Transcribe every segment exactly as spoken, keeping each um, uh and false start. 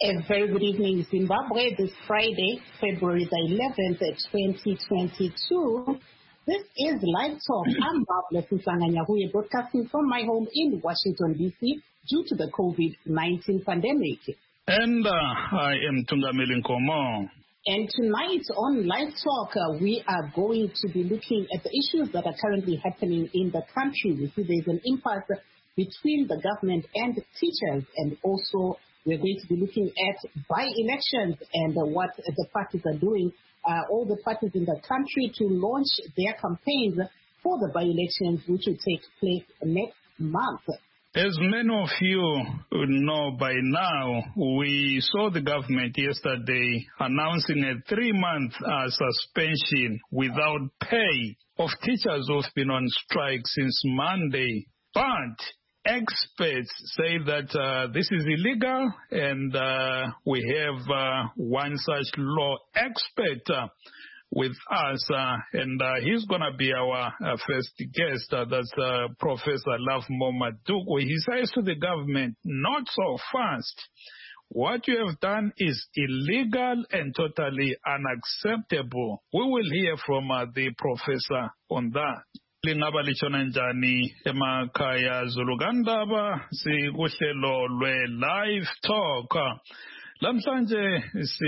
A very good evening, Zimbabwe. This Friday, February the eleventh, twenty twenty-two. This is Live Talk. I'm Barbara Sisanganyahuye, broadcasting from my home in Washington, D C, due to the COVID nineteen pandemic. And uh, I am Tungameli Nkomo. And tonight on Live Talk, uh, we are going to be looking at the issues that are currently happening in the country. We see there's an impasse between the government and the teachers, and also we're going to be looking at by-elections and uh, what the parties are doing, uh, all the parties in the country to launch their campaigns for the by-elections, which will take place next month. As many of you know by now, we saw the government yesterday announcing a three-month uh, suspension without pay of teachers who've been on strike since Monday. But experts say that uh, this is illegal, and uh, we have uh, one such law expert uh, with us, uh, and uh, he's going to be our uh, first guest. Uh, that's uh, Professor Lovemore Madugu. He says to the government, not so fast. What you have done is illegal and totally unacceptable. We will hear from uh, the professor on that. Lingaba lichona njani emakhaya Zulugandaba sikuhlelo lwe Live Talk. Lamhlanje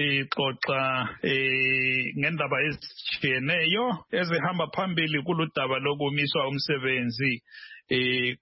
sixoxa eh ngendaba ezitshiyeneyo ezihamba phambili kuludaba lokumiswa umsebenzi eh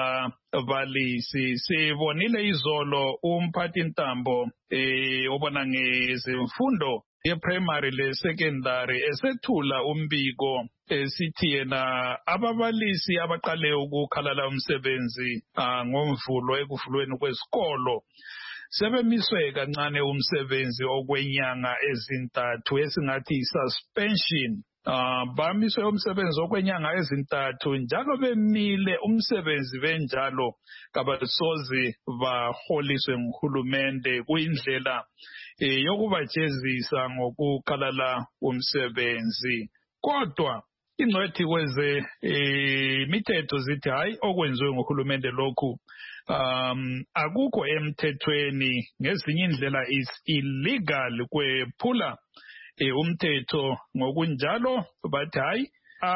kwababalisi. Sibonile izolo umphathi ntambo eh obona ngezemfundo ye-primary le-secondary esethula umbiko esithi yena ababalisi abaqale ukukhalala umsebenzi ngomvulo ekuvulweni kwesikolo sebemiswe kancane umsebenzi okwenyanga ezintathu esingathi suspension. Uh, bamiswe umsebenzi okwenyanga ezintathu njalo bemile umsebenzi benjalo kabasozi baholiswe nguhulumende kuyindlela eh, yokubajezisa ngokukhalala umsebenzi. Kodwa ingcwethi kweze eh, mithetho zithi hayi okwenziwe nguhulumende lokhu um akukho emthethweni, ngezinye indlela is illegal, kwephula e umthetho. Ngokunjalo bathi hayi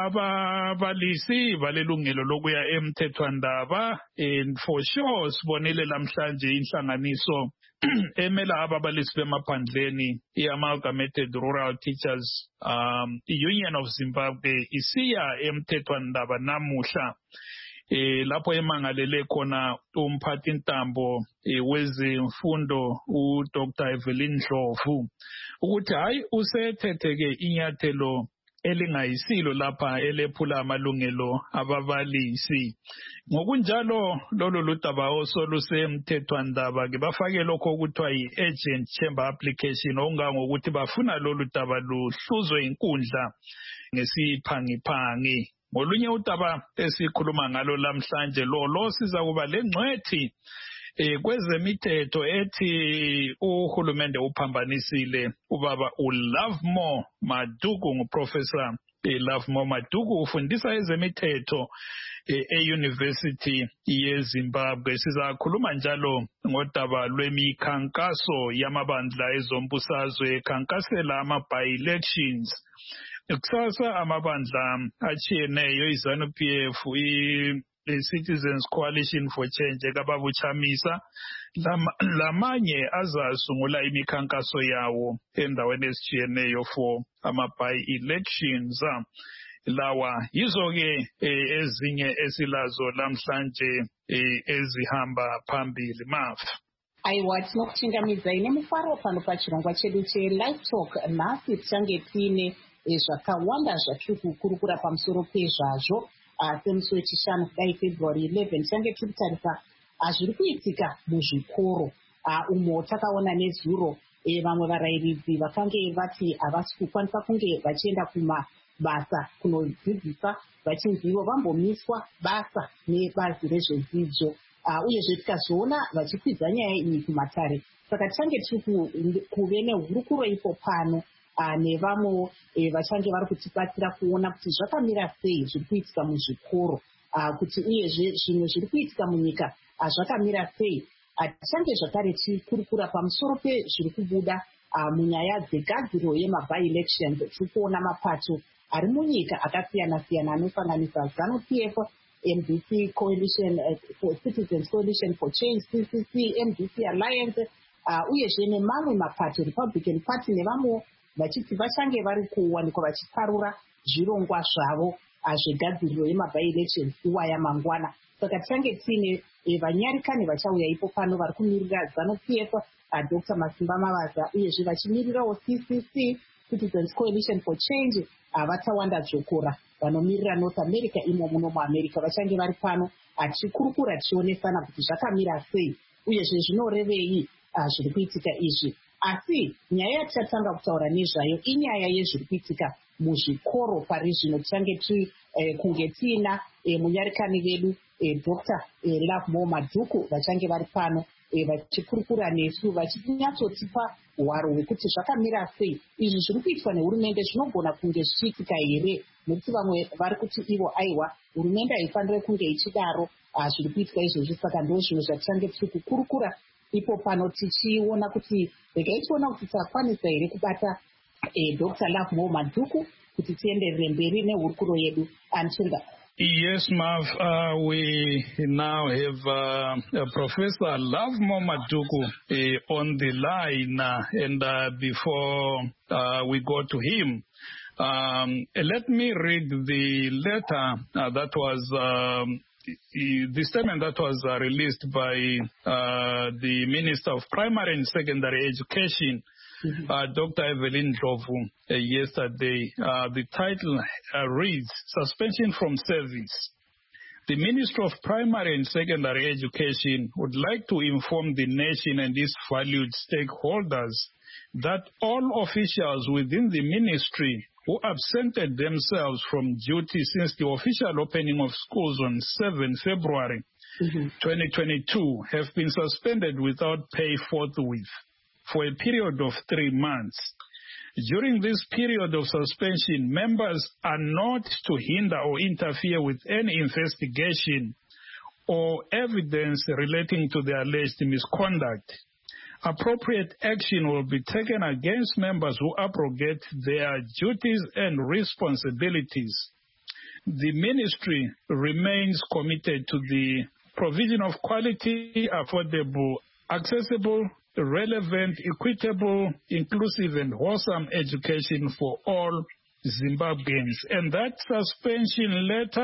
ababalisi balelungelo lokuya emthethwandaba, and for sure sibonile lamhlanje inhlanganiso emela ababalisi bemaphandleni i-Amalgamated Rural Teachers um Union of Zimbabwe isiya emthethwandaba namuhla eh lapho emangalele khona umphathi ntambo wezemfundo uDr Evelyn Ndlovu ukuthi hayi usethetheke inyathelo elingayisilo lapha elephula amalungelo ababalisi. Ngokunjalo lolo ludaba osolusemthethwandaba ke bafake lokho okuthiwa yi-urgent chamber application, okungangokuthi bafuna lolu daba luhluzwe inkundla ngesiphangiphangi. Ngolunye udaba esikhuluma ngalo lamhlanje lolo siza kuba lengcwethi eh kwezemithetho ethi uhulumende uphambanisile ubaba uLovemore Madugu. Nguprofessor Lovemore Madugu ufundisa ezemithetho e-University yeZimbabwe. Sizakhuluma njalo ngodaba lwemikhankaso yamabandla ezombusazwe ekhankasela ama-by-elections. Kusasa amabandla achiyeneyo iZANU P F, i-Citizens Coalition for Change ekababuchamisa lamanye azasungula imikhankaso yawo endaweni ezichiyeneyo for ama-by-elections. Lawa yizo-ke ezinye esilazo lamhlanje ezihamba phambili. Mafu aiwa tinokuchingamidzai nemufaro pano pachirongwa chedu che-Live Talk. Nhasi tichange tiine zvakawanda zvatiri kukurukura pamusoro pezvazvo. Semusi wechishanu kudai February eleventh tichange tiri kutarisa zviri kuitika muzvikoro umo takaona nezuro vamwe varayiridzi vakange vati havasi kukwanisa kunge vachienda kumabasa kunodzidzisa vachinzi ivo vambomiswa basa nebazi rezvedzidzo, uyezve tikazoona vachikwidza nyaya iyi kumatare. Saka tichange tiri kuve nehurukuro ipo pano nevamwe vachange vari kutibatsira kuona kuti zvakamira sei zviri kuitika muzvikoro, kuti uyezve zvimwe zviri kuitika munyika zvakamira sei. tichange zvakare tichikurukura pamusoro pezviri kubuda munyaya dzegadziro yema-by-elections. Tiri kuona mapato ari munyika akasiyana-siyana anosanganisa ZANU-P F, M D C Coalition for Citizens Coalition for Change, C C C, M D C Alliance, uyezve nemamwe mapato, Republican Party nevamwe vachiti vachange vari kuwanikwa vachiparura zvirongwa zvavo zvegadziriro yema-by-elections nguva yamangwana. Saka tichange tiine vanyarikani vachauya ipo pano vari kumirira ZANU-P F, Doctor Masimba Mavaza, uyezve vachimirirawo C C C, Citizens Coalition for Change, Vatawanda Dzokora vanomirira North America imo muno muAmerica. Vachange vari pano tichikurukura tichionesana kuti zvakamira sei uyezve zvinorevei zviri kuitika izvi. Asi nyaya yatichatanga kutaura nezvayo inyaya yezviri kuitika muzvikoro pari zvino. Tichange tiri kunge tiina munyarikani vedu Doctor Love More Madhuku vachange vari pano vachikurukura nesu vachinyatsotipa hwaro hwekuti zvakamira sei izvi zviri kuitwa nehurumende zvinogona kunge zvichiitika here, nekuti vamwe vari kuti ivo aiwa hurumende haifanire kunge ichidaro zviri kuitika izvozvi. Saka ndo zvinhu zvatichange tiri kukurukura ipo pano tichiona kuti regai tiona kuti takwanisa here kubata Doctor Love More Madhuku kuti tienderere mberi nehurukuro yedu. Anchirga. Yes, Mav, uh, we now have uh, uh, Professor Love More Madhuku uh, on the line, uh, and uh, before uh, we go to him, um, let me read the letter uh, that was, um, the statement that was uh, released by uh, the Minister of Primary and Secondary Education, Mm-hmm. Uh, Doctor Evelyn Ndlovu, uh, yesterday. Uh, the title uh, reads, Suspension from Service. The Ministry of Primary and Secondary Education would like to inform the nation and its valued stakeholders that all officials within the ministry who absented themselves from duty since the official opening of schools on seventh February mm-hmm. twenty twenty-two have been suspended without pay forthwith for a period of three months. During this period of suspension, members are not to hinder or interfere with any investigation or evidence relating to the alleged misconduct. Appropriate action will be taken against members who abrogate their duties and responsibilities. The ministry remains committed to the provision of quality, affordable, accessible, relevant, equitable, inclusive, and wholesome education for all Zimbabweans. And that suspension letter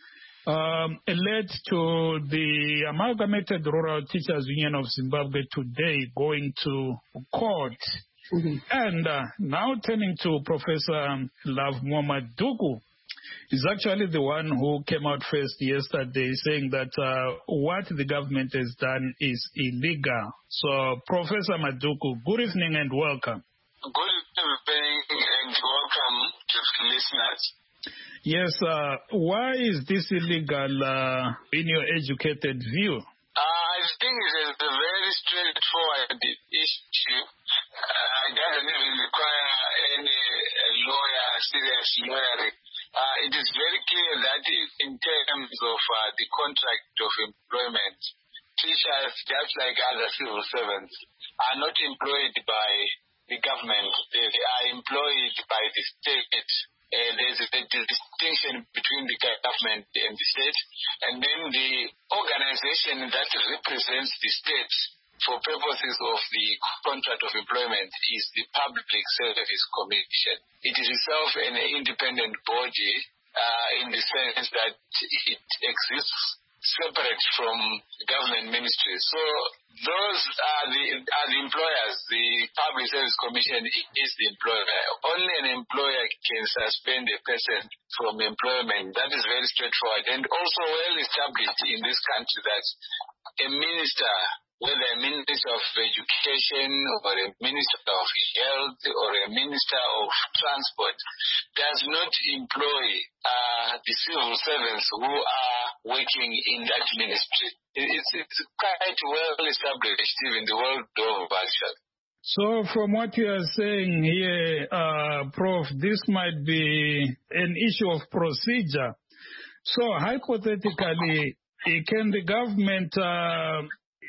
um, led to the Amalgamated Rural Teachers Union of Zimbabwe today going to court. Mm-hmm. And uh, now turning to Professor Love More Madhuku, is actually the one who came out first yesterday saying that uh, what the government has done is illegal. So, Professor Madhuku, good evening and welcome. Good evening and welcome to the listeners. Yes, uh, why is this illegal uh, in your educated view? Uh, I think it is a very straightforward issue. Uh, it doesn't even require any lawyer, serious lawyering. Uh, it is very clear that in terms of uh, the contract of employment, teachers, just like other civil servants, are not employed by the government. They are employed by the state. Uh, there's a, a distinction between the government and the state. And then the organization that represents the state for purposes of the contract of employment is the Public Service Commission. It is itself an independent body uh, in the sense that it exists separate from government ministries. So those are the, are the employers. The Public Service Commission is the employer. Only an employer can suspend a person from employment. That is very straightforward and also well established in this country that a minister, whether a minister of education or a minister of health or a minister of transport, does not employ uh, the civil servants who are working in that ministry. It's, it's quite well established in the world of action. So from what you are saying here, uh, Prof, this might be an issue of procedure. So hypothetically, can the government uh,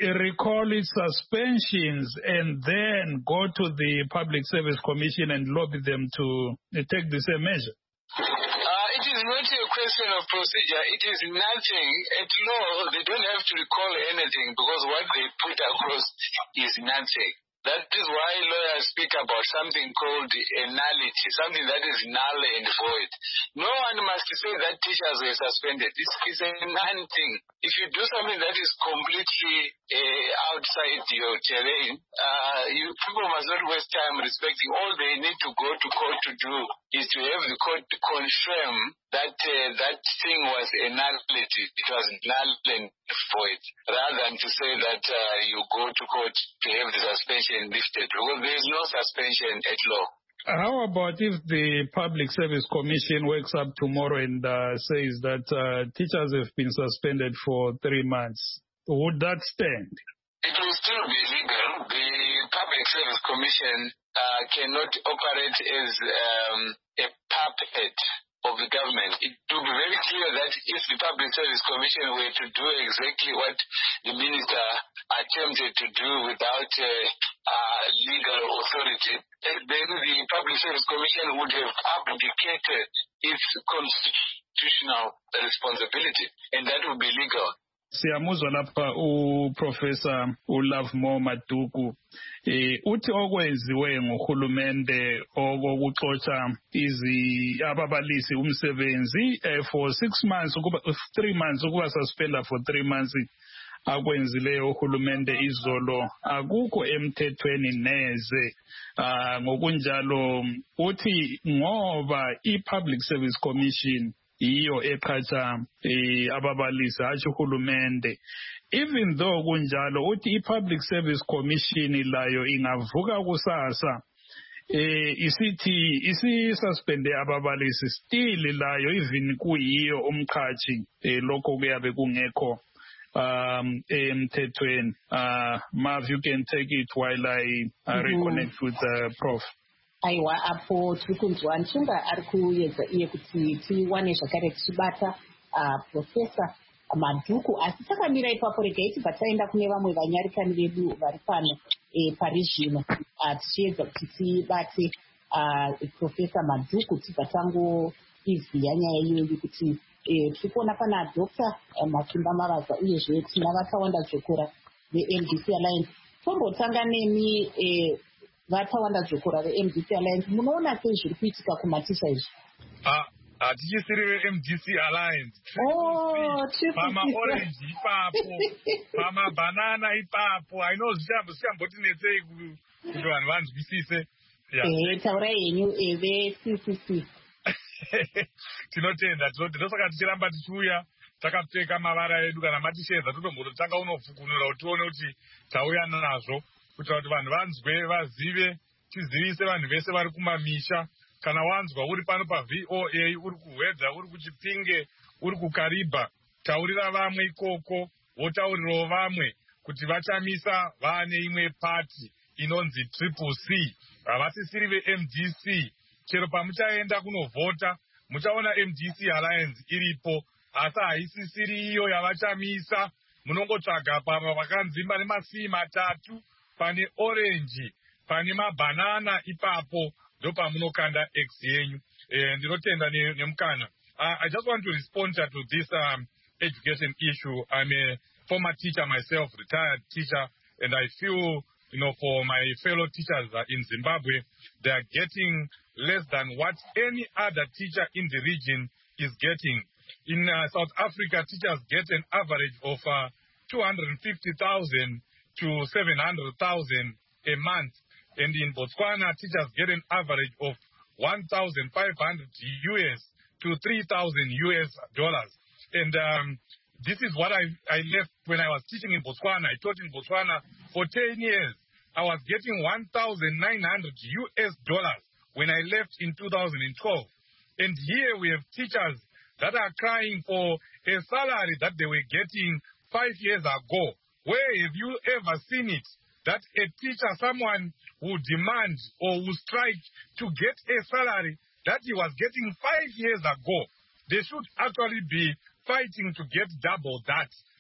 recall its suspensions and then go to the Public Service Commission and lobby them to take the same measure? Uh, it is not a question of procedure. It is nothing. At law, they don't have to recall anything because what they put across is nothing. That is why lawyers speak about something called a nullity, something that is null and void. No one must say that teachers were suspended. This is a non-thing. If you do something that is completely uh, outside your terrain, uh, you people must not waste time respecting. All they need to go to court to do is to have the court to confirm that uh, that thing was a nullity. It was null and void, rather than to say that uh, you go to court to have the suspension lifted, because there is no suspension at law. How about if the Public Service Commission wakes up tomorrow and uh, says that uh, teachers have been suspended for three months? Would that stand? It will still be legal. The Public Service Commission uh, cannot operate as um, a puppet of the government. It will be very clear that if the Public Service Commission were to do exactly what the minister attempted to do without uh, uh, legal authority, then the Public Service Commission would have abdicated its constitutional responsibility, and that would be legal. Siyamuzwa lapha uProfessor uLovemore Maduku eh uthi okwenziwe ngohulumende okokuxoxa izi ababalisi umsebenzi eh, for six months ukuba three months ukuba suspenda for three months akwenzileyo uhulumende izolo akukho emthethweni neze. Ah ngokunjalo uthi ngoba iPublic Service Commission iyo eqhatha eh ababalisi hathi uhulumende, even though kunjalo uthi iPublic Service Commission layo ingavuka kusasa eh isithi isi-suspende ababalisi still layo even kuyiyo umqhathi eh lokho kuyabe kungekho um emthethweni. uh Mav, you can take it while I uh, reconnect with the uh, Prof. Aiwa, apo tiri kunzwa nchinga ari kuedza iye kuti tiwane zvakare tichibata Profesa Maduku. Asi takamira ipapo regai tibva taenda kune vamwe vanyarikani vedu vari pano pari zvino tichiedza kuti tibate Profesa Maduku tibva tangoiziya nyaya iyoyi kuti tiri kuona pana Doctor Masimba Mavaza uyezve tina vakawanda dzokora ve-M D C Alliance. Tombotanga nemi vatawanda dzokora ve-M D C Alliance, munoona sei zviri kuitika kumaticha izvi? Hatichisiri ve-M D C Alliance. Oh, pama-orange ipapo, pama-banana ipapo. I know zvichambotinetsei kuti vanhu vanzwisise. Taurai henyu ve-C C C. Tinotenda, ndosaka tichiramba tichiuya takapfeka mavara edu kana matishedza totombototanga unofukunura kuti tione kuti tauya nazvo kuitira kuti vanhu vanzwe vazive, tizivise vanhu vese vari kumamisha. Kana wanzwa uri pano paV O A, uri kuhwedza, uri kuChipinge, uri kuKariba, taurira vamwe ikoko, wotaurirawo vamwe kuti vachamisa vaane imwe pati inonzi Triple C. Havasisiri ve-M D C. Chero pamuchaenda kunovhota muchaona M D C Alliance iripo, asi haisisiri iyo yavachamisa. Munongotsvaga pamba vakanzimba nemasii matatu, pane orange, pane mabanana ipapo, ndo pamunokanda X yenyu. Eh, ndinotenda nemukana. I just want to respond to this um, education issue. I'm a former teacher myself, retired teacher, and I feel, you know, for my fellow teachers uh, in Zimbabwe, they are getting less than what any other teacher in the region is getting. In uh, South Africa, teachers get an average of uh, two hundred fifty thousand to seven hundred thousand a month. And in Botswana, teachers get an average of one thousand five hundred U S to three thousand U S dollars. And um, this is what I, I left when I was teaching in Botswana. I taught in Botswana for ten years. I was getting one thousand nine hundred U S dollars when I left in two thousand twelve. And here we have teachers that are crying for a salary that they were getting five years ago. Where have you ever seen it? That a teacher, someone who demands or who strike to get a salary that he was getting five years ago. They should actually be fighting to get double that.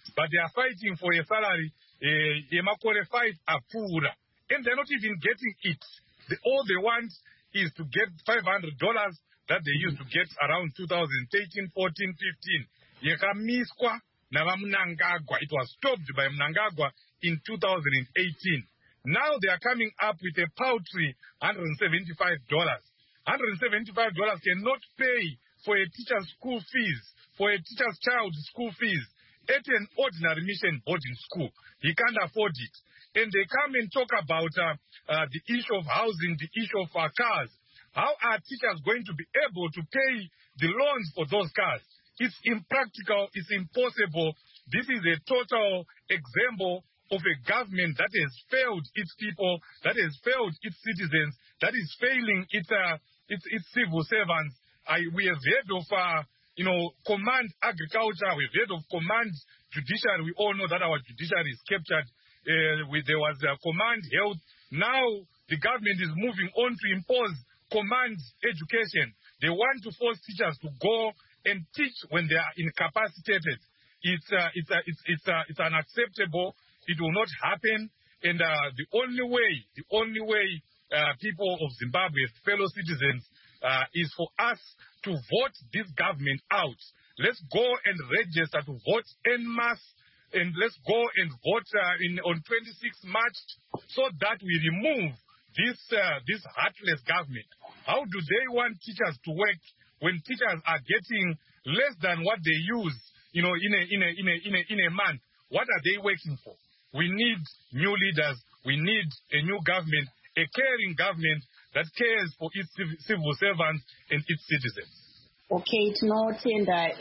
but they are fighting for a salary, yemakore five apura, and they're not even getting it. The, all they want is to get five hundred dollars that they used to get around two thousand thirteen, fourteen, fifteen. Yekamiswa nava Mnangagwa. It was stopped by Mnangagwa in two thousand eighteen. Now they are coming up with a paltry one hundred seventy-five dollars. one hundred seventy-five dollars cannot pay for a teacher's school fees, for a teacher's child's school fees at an ordinary mission boarding school. He can't afford it. And they come and talk about uh, uh, the issue of housing, the issue of uh, cars. How are teachers going to be able to pay the loans for those cars? It's impractical. It's impossible. This is a total example of a government that has failed its people, that has failed its citizens, that is failing its uh, its, its civil servants. I, we have heard of, uh, you know, command agriculture. We've heard of command judiciary. We all know that our judiciary is captured. Uh, with, there was uh, command health. Now the government is moving on to impose command education. They want to force teachers to go and teach when they are incapacitated. It's uh, it's uh, it's it's, uh, it's unacceptable. It will not happen. And uh, the only way, the only way uh, people of Zimbabwe, fellow citizens, uh, is for us to vote this government out. Let's go and register to vote en masse, and let's go and vote uh, in on twenty-sixth March so that we remove this uh, this heartless government. How do they want teachers to work when teachers are getting less than what they use, you know, in a in a in a in a in a month? What are they working for? We need new leaders. We need a new government, a caring government that cares for its civil servants and its citizens. Okay, tinotenda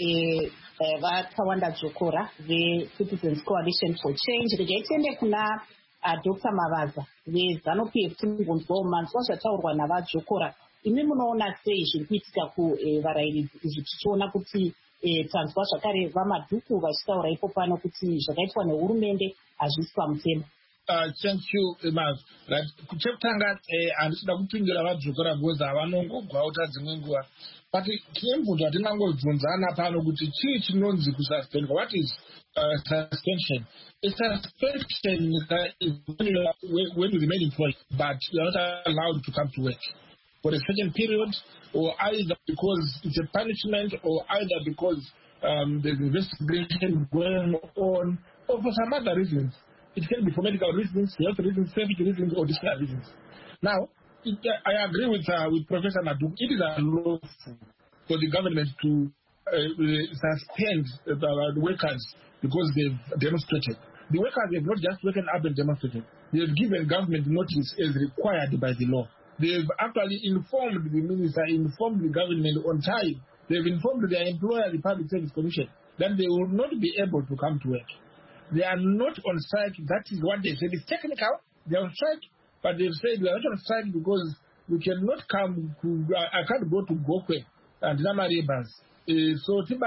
vakawanda dzokora ve-Citizens Coalition for Change. Regai tiende kuna Doctor Mavaza veZANU-P F timbonzwawo manzwa zvataurwa navadzokora. Imi munoona sei zviri kuitika kuvarairidzi izvi tichiona kuti tanzwa zvakare vamadhuku vachitaura ipo pano kuti zvakaitwa nehurumende hazvisi pamutemo? Thank you, Mav. Right. Kuchekutanga handisida kupindura vadzokora because havanongogwauta dzimwe nguva. But tinemvunzo hatinangobvunzana pano kuti chii chinonzi kususpend. What is uh, suspension? A suspension is when you remain employed, but you are not allowed to come to work for a certain period, or either because it's a punishment, or either because um, there's investigation going on, or for some other reasons. It can be for medical reasons, health reasons, safety reasons, or disciplinary reasons. Now, it, uh, I agree with uh, with Professor Maduk. It is unlawful for the government to uh, suspend uh, the workers because they've demonstrated. The workers have not just woken up and demonstrated. They have given government notice as required by the law. They've actually informed the minister, informed the government on time. They've informed their employer, the Public Service Commission, that they will not be able to come to work. They are not on strike. That is what they said. It's technical. They are on strike, but they've said we are not on strike because we cannot come to, I can't go to Gokwe and Namari bus. Uh, so, if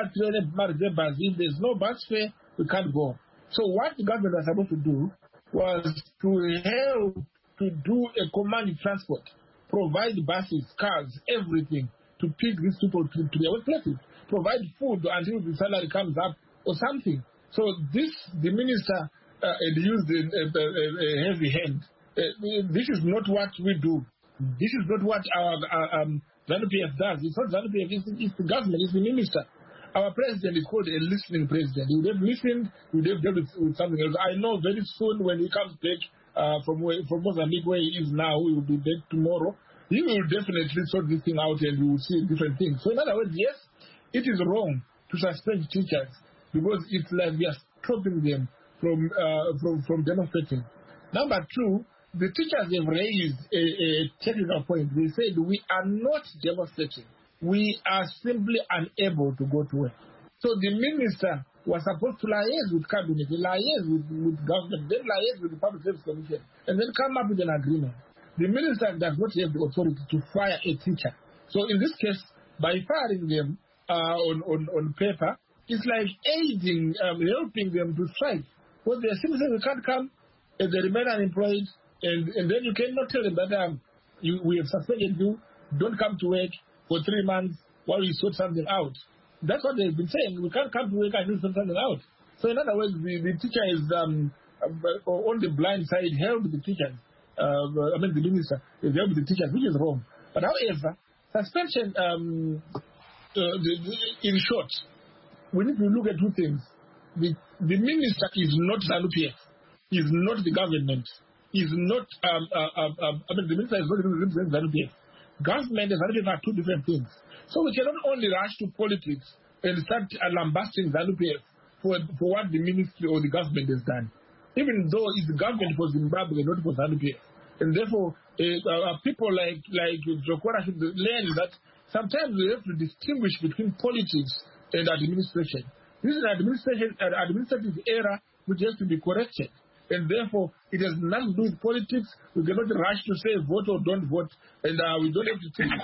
there's no bus fare, we can't go. So, what the government was supposed to do was to help to do a command transport, provide buses, cars, everything to pick these people to, to their workplaces, provide food until the salary comes up or something. So this, the minister uh, used a, a, a heavy hand. Uh, this is not what we do. This is not what our, our um, ZANU-P F does. It's not ZANU-P F, it's, it's the government, it's the minister. Our president is called a listening president. He would have listened, he would have dealt with, with something else. I know very soon when he comes back uh, from, where, from Mozambique where he is now, he will be back tomorrow. He will definitely sort this thing out and we will see different things. So in other words, yes, it is wrong to suspend teachers, because it's like we are stopping them from uh, from, from demonstrating. Number two, the teachers have raised a, a technical point. They said we are not demonstrating. We are simply unable to go to work. So the minister was supposed to liaise with cabinet, liaise with, with government, then liaise with the Public Service Commission, and then come up with an agreement. The minister does not have the authority to fire a teacher. So in this case, by firing them uh, on, on, on paper, it's like aiding, um, helping them to strike. Because they're simply saying they can't come, and they remain unemployed, and, and then you cannot tell them that um, you, we have suspended you, don't come to work for three months while we sort something out. That's what they've been saying. We can't come to work until we sort something out. So in other words, the, the teacher is um, on the blind side, helped the teachers. Uh, I mean, the minister is helped the teachers, which is wrong. But however, suspension, um, uh, the, the, in short, we need to look at two things. The, the minister is not ZANU-P F, is not the government, is not, um, uh, uh, uh, I mean, the minister is not representing ZANU-P F. Government and ZANU-P F are two different things. So we cannot only rush to politics and start lambasting ZANU-P F for, for what the ministry or the government has done, even though it's the government for Zimbabwe, not for ZANU-P F. And therefore, uh, uh, people like, like Jokora should learn that sometimes we have to distinguish between politics and administration. This is an administration, an administrative error which has to be corrected. And therefore, it has nothing to do with politics. We cannot rush to say vote or don't vote. And uh, we don't have to take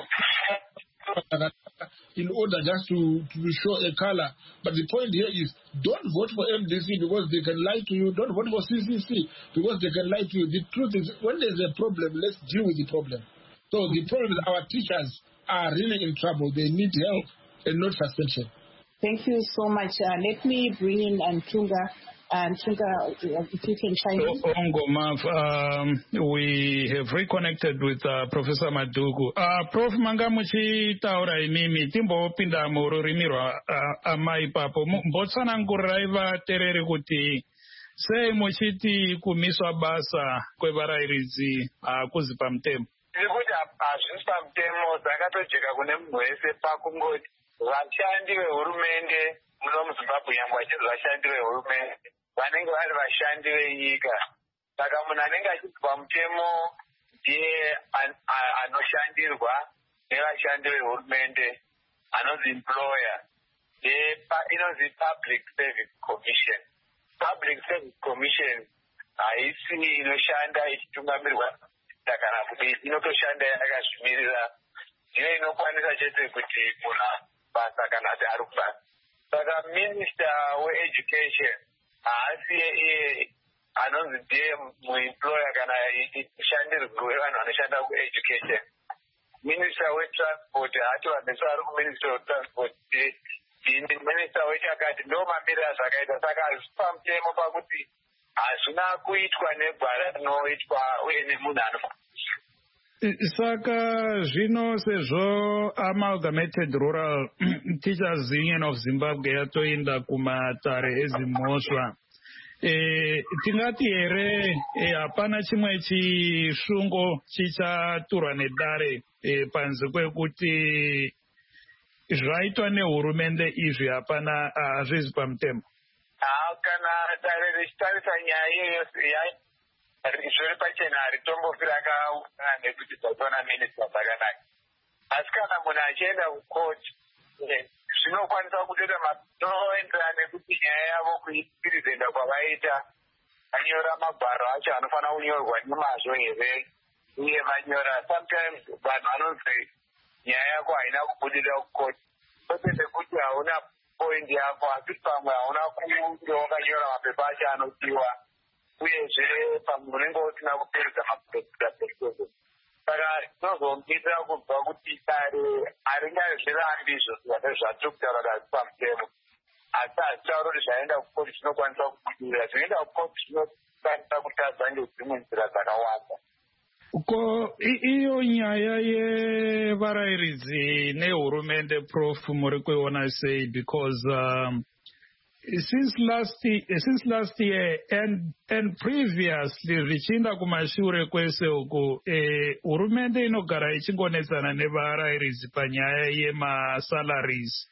in order just to, to show a color. But the point here is, don't vote for M D C because they can lie to you. Don't vote for C C C because they can lie to you. The truth is, when there's a problem, let's deal with the problem. So the problem is our teachers are really in trouble. They need help and not suspension. Thank you so much. Uh, let me bring in Ntunga. And Ntunga, if you can chime in. Ongoma, um, we have reconnected with uh, Professor Maduku. Uh, Prof Mangamuchi taura imimi timbo pinda mururimi rwa uh, amai papo. Mbotsana nguraiva terere kuti sei muchiti kumiswa basa kwevarayiridzi uh, kuzipa mtemo. Ndikuti hazvisi pamutemo dzakatojeka kune munhu wese pakungoti vashandi vehurumende muno muzimbabwe nyangwe vachinzi vashandi vehurumende vanenge vari vashandi venyika. Saka munhu anenge achidzwa mutemo ndiye anoshandirwa nevashandi vehurumende, anonzi employer. Inonzi Public Service Commission. Public Service Commission haisi inoshanda ichitungamirirwa kana kuti inotoshanda yakazvimirira. Ndiyo inokwanisa chete kuti munhu basa kana kuti ari kubasa. Saka Minister weEducation haasi iye anonzi ndiye muemployer kana mushandirwi wevanhu vanoshanda kueducation. Minister weTransport hatovambiso ari kuMinistry of Transport. Minister wechakati ndo mamiriro azvakaita. Saka hazvisi pamutemo pakuti hazvina kuitwa negwara rinoitwa uye nemunhu anofa. Saka zvino sezvo Amalgamated Rural Teachers Union of Zimbabwe yatoenda kumatare ezimhosva, e, tingati here hapana e, chimwe chishungo chichaturwa nedare e, panze kwekuti zvaitwa nehurumende izvi hapana hazvizi pamutemo. Kana dare richitarisa nyaya iyoyo zviri pachena haritombofi rakaungana nekuti dzatona minista dzakanaka. Asi kana munhu achienda kukoti zvinokwanisa kutoita matoenderana nekuti nyaya yavo kuipiridzenda kwavaita vanyora magwaro acho anofanira kunyorwa nemazvo here uye vanyora. Sometimes vanhu vanonzi nyaya yako haina kubudirira kukoti kwete sekuti hauna poindi yako, asi pamwe hauna kunge wakanyora mapepa acho anodiwa uyezve pamwe unenge usina kuperedza mapurezidenti. Saka tinozomuitira kubva kuti dare haringazvirambi izvo zvizvate zvatiri kutaura kuti hazisi pamutemo. Asi hazitaura kuti zvaenda kukoti zvinokwanisa kubudirira. Zvinoenda kukoti zvinokwanisa kutadza ngedzimwe nzira dzakawanda. Ko iyo nyaya yevarayiridzi nehurumende Prof muri kuiona sei? Because um, since last since last year and and previously zvichiinda kumashure kwese uku eh, hurumende inogara ichingonetsana nevarayiridzi panyaya yemasalaries.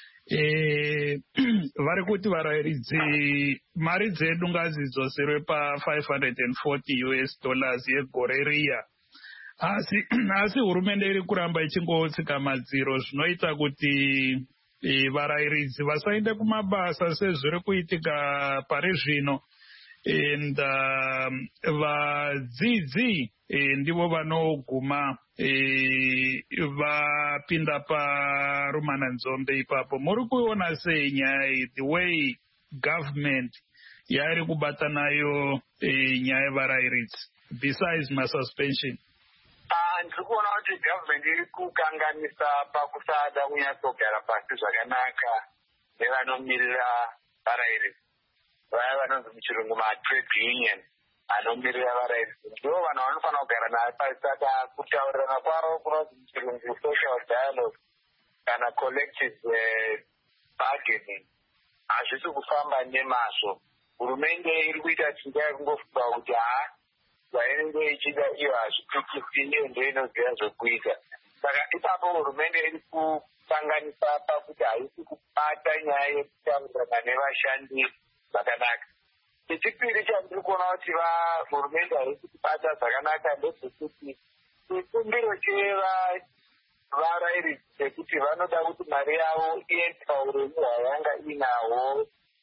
Eh, vari kuti varayiridzi mari dzedu ngadzidzoserwe pa five hundred forty U S dollars yegore riya. Asi asi hurumende iri kuramba ichingotsika madziro zvinoita kuti e, varayiridzi vasaende kumabasa sezviri kuitika pari zvino. And um, vadzidzi e, ndivo vanoguma e, vapinda parumana nzombe ipapo. Muri kuiona sei nyaya the way government yairi kubata nayo e, nyaya yevarayiridzi besides masuspension? Ndiri kuona kuti government iri kukanganisa pakusada kunyatsogara pasi zvakanaka nevanomirira varayiridzi. vaya vanonzi muchirungu matrade union anomirira varairidzi ndo vanhu vanofanira kugara naye pasi. Saka kutaurirana kwavo kunonzi muchirungu social dialogue kana collective uh, bargaining hazvisi kufamba nemazvo. Hurumende iri kuita chinga yekungofunga kuti haa zvainenge ichida iyo hazvipikisi iyo ndo inoziva zvokuita. Saka ipapo hurumende iri kusanganisa pakuti haisi kubata nyaya yekutaurirana nevashandi zvakanaka. Chechipiri chandiri kuona kuti hurumende haisi kubata zvakanaka ndezvekuti chikumbiro chevarairidzi chekuti vanoda kuti mari yavo iende pauremu hwayanga inahwo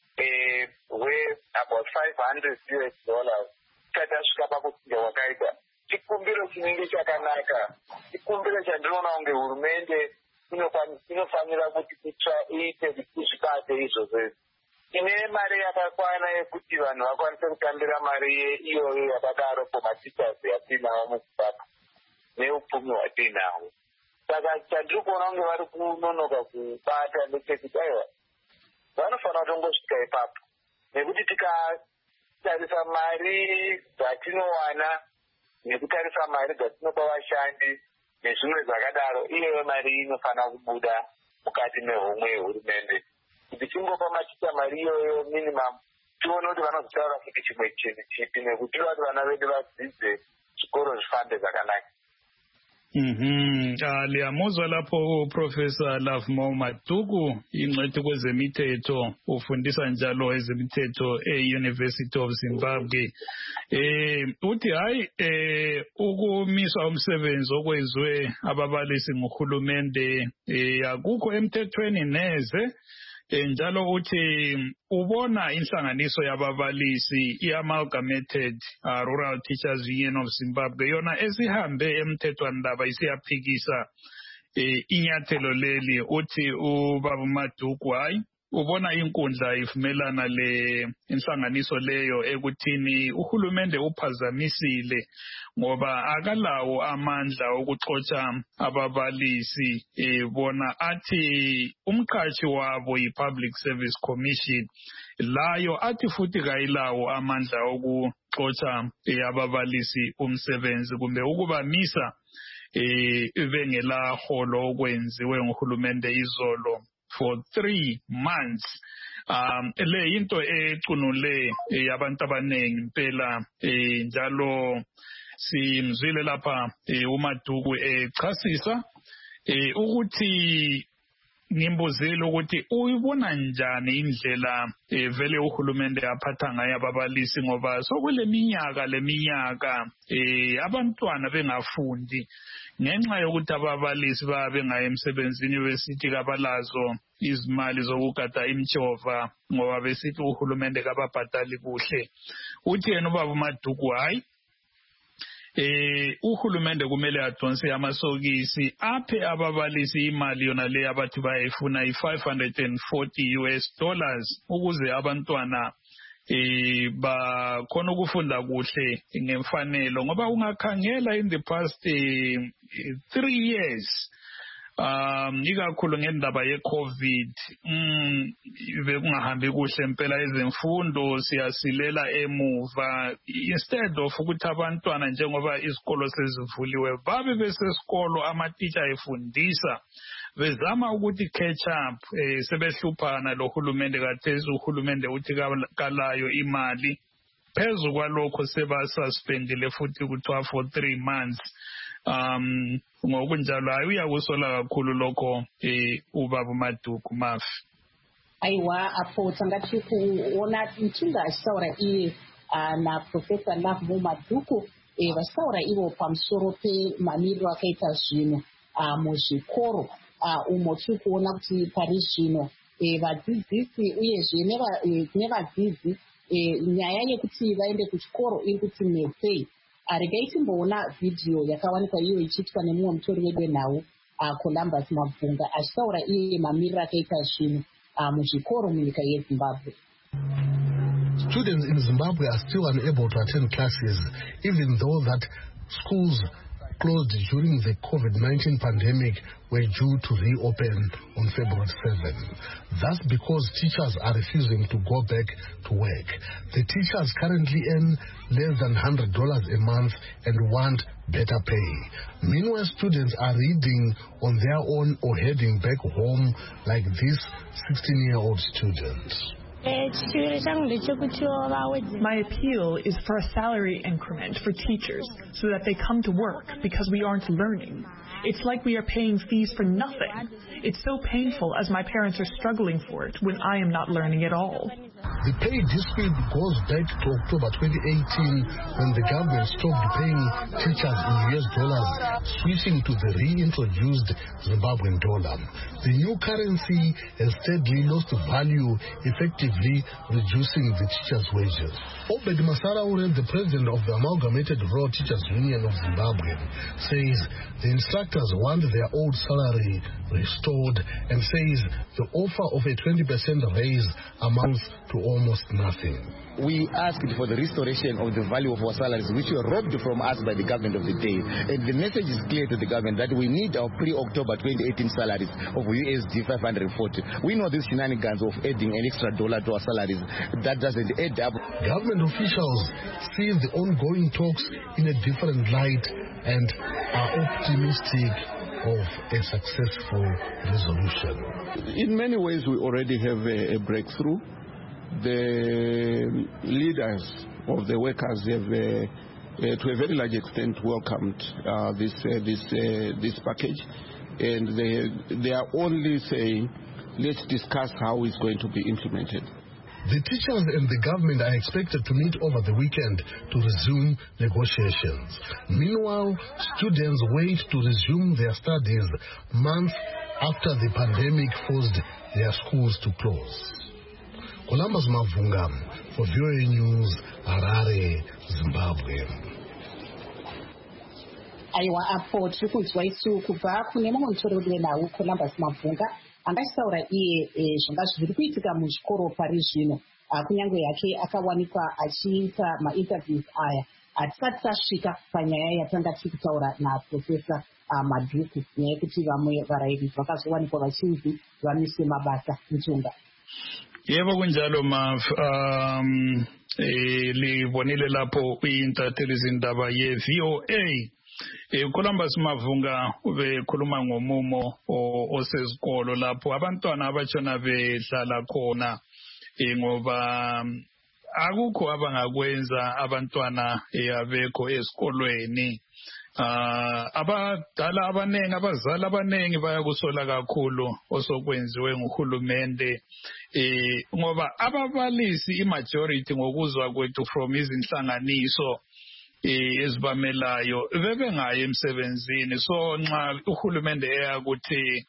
hwe-about five hundred U S dollars isati asvika pakuchinja kwakaita. Chikumbiro chinenge chakanaka. Chikumbiro chandinoona kunge hurumende inofanira kuti iite kuzvibate izvozvo. Ine mari yakakwana yekuti vanhu vakwanise kutambira mari iyoyo yakadaro pomatichas yatinawo muzimbabwe neupfumi hwatinahwo. Saka chandiri kuona kunge vari kunonoka kubata ndechekuti aiwa vanofanira kutongosvika ipapo, nekuti tikatarisa mari dzatinowana nekutarisa mari dzatinopa vashandi nezvimwe zvakadaro, iyeyo mari inofanira kubuda mukati mehomwe yehurumende kuti tingopa maticha mari iyoyo minimum, tione kuti vanozotaura kuti chimwe chinhu chipi, nekuti kuti vana vedu vadzidze zvikoro zvifambe zvakanaka. Mhm uh, liyamuzwa lapho Professor Lovemore Maduku, ingcwethi kwezemithetho, ufundisa njalo ezemithetho e-University of Zimbabwe. Eh uthi hayi eh ukumiswa umsebenzi okwezwe ababalisi ngohulumende eh akukho emthethweni neze. Njalo uthi ubona inhlanganiso yababalisi i-Amalgamated uh, Rural Teachers Union of Zimbabwe yona esihambe emthethwandaba isiyaphikisa eh, inyathelo leli. Uthi ubaba Maduku hayi ubona inkundla ivumelana le inhlanganiso leyo ekuthini uhulumende uphazamisile ngoba akalawo amandla okuxotsha ababalisi eh, bona athi umqhashi wabo yi-Public Service Commission layo athi futhi kayilawo amandla okuxotsha eh, ababalisi umsebenzi kumbe ukubamisa eh bengela holo okwenziwe nguhulumende izolo for three months. Um le into ecunule yabantu abanengi impela eh njalo simzwile lapha uMaduku echasisa eh ukuthi ngimbuzile ukuthi uyibona njani indlela vele uhulumende aphatha ngayo ababalisi, ngoba sokuleminyaka leminyaka eh abantwana bengafundi ngenxa yokuthi ababalisi babe ngaye emsebenzini besithi kabalazo izimali zokugada imtshova ngoba besithi uhulumende kababhadali kuhle. Uthi yena ubaba Maduku hayi eh uhulumende kumele adonse amasokisi aphe ababalisi imali yona le abathi bayifuna i-five hundred forty U S dollars ukuze abantwana eh bakhona ukufunda kuhle ngemfanelo, ngoba ungakhangela in the past uh, three years um ikakhulu ngendaba ye-COVID mm bekungahambi kuhle impela ezemfundo, siyasilela emuva. Instead of ukuthi abantwana njengoba isikolo sezivuliwe babe besesikolo amatitsha efundisa bezama ukuthi catch up eh sebehluphana lo hulumende kathesi. Uhulumende uthi kalayo imali phezu kwalokho sebasuspendile futhi kuthiwa for three months. Um ngokunjalo hayi uyakusola kakhulu lokho eh ubaba Maduku mafi. Aiwa apho tsangathi kuona nchinga asaura iye na Professor Lovemore Maduku eh vasaura ivo pamusoro pemamiriro akaita zvino muzvikoro umo tiri kuona kuti pari zvino vadzidzisi uyezve nevadzidzi nyaya yekuti vaende kuchikoro iri kuti netsei. Regai timboona vhidhiyo yakawanikwa iyo ichiitwa nemumwe mutori wedu wenhau Columbus Mabvunga achitaura iye mamiriro akaita zvino muzvikoro munyika yeZimbabwe. Students in Zimbabwe are still unable to attend classes, even though that schools closed during the COVID nineteen pandemic were due to reopen on February seventh. That's because teachers are refusing to go back to work. The teachers currently earn less than one hundred dollars a month and want better pay. Meanwhile, students are reading on their own or heading back home like this sixteen-year-old student. My appeal is for a salary increment for teachers so that they come to work because we aren't learning. It's like we are paying fees for nothing. It's so painful as my parents are struggling for it when I am not learning at all. The pay dispute goes back to October twenty eighteen when the government stopped paying teachers in U S dollars, switching to the reintroduced Zimbabwean dollar. The new currency has steadily lost value, effectively reducing the teachers' wages. Obed Masaraure, the president of the Amalgamated Rural Teachers Union of Zimbabwe, says the instructors want their old salary restored and says the offer of a twenty percent raise amounts to almost nothing. We asked for the restoration of the value of our salaries, which were robbed from us by the government of the day. And the message is clear to the government that we need our pre-October twenty eighteen salaries of U S D five hundred forty. We know these shenanigans of adding an extra dollar to our salaries. That doesn't add up. Government officials see the ongoing talks in a different light and are optimistic of a successful resolution. In many ways, we already have a, a breakthrough. The leaders of the workers have, uh, uh, to a very large extent, welcomed uh, this uh, this uh, this package, and they they are only saying, let's discuss how it's going to be implemented. The teachers and the government are expected to meet over the weekend to resume negotiations. Meanwhile, students wait to resume their studies months after the pandemic forced their schools to close. Columbus Mavunga for V O A News, Harare, Zimbabwe. Aiwa apo tiri kunzwa isu kubva kune mumwe mutori wedu wenawo Columbus Mavunga angasaura iye zvanga zviri kuitika muzvikoro pari zvino. Kunyange yake akawanikwa achiita mainterviews aya atisati tasvika panyaya yatanga tiri kutaura naprofesa Madhuku, nyaya yekuti vamwe varairidzi vakazowanikwa vachinzi vamise mabasa muchonga. Yebo kunjalo Mav, um eh libonile lapho uintatheli izindaba ye V O A. Eh Columbus Mavunga ubekhuluma ngomumo osezikolo lapho abantwana abatshona bedlala khona eh ngoba akukho abangakwenza abantwana abekho esikolweni. Ah abadala abanengi abazali abanengi bayakusola kakhulu osokwenziwe nguhulumende eh ngoba ababalisi imajority ngokuzwa kwethu from izinhlanganiso eh ezibamelayo bebengayi emsebenzini. So nxa uhulumende eyakuthi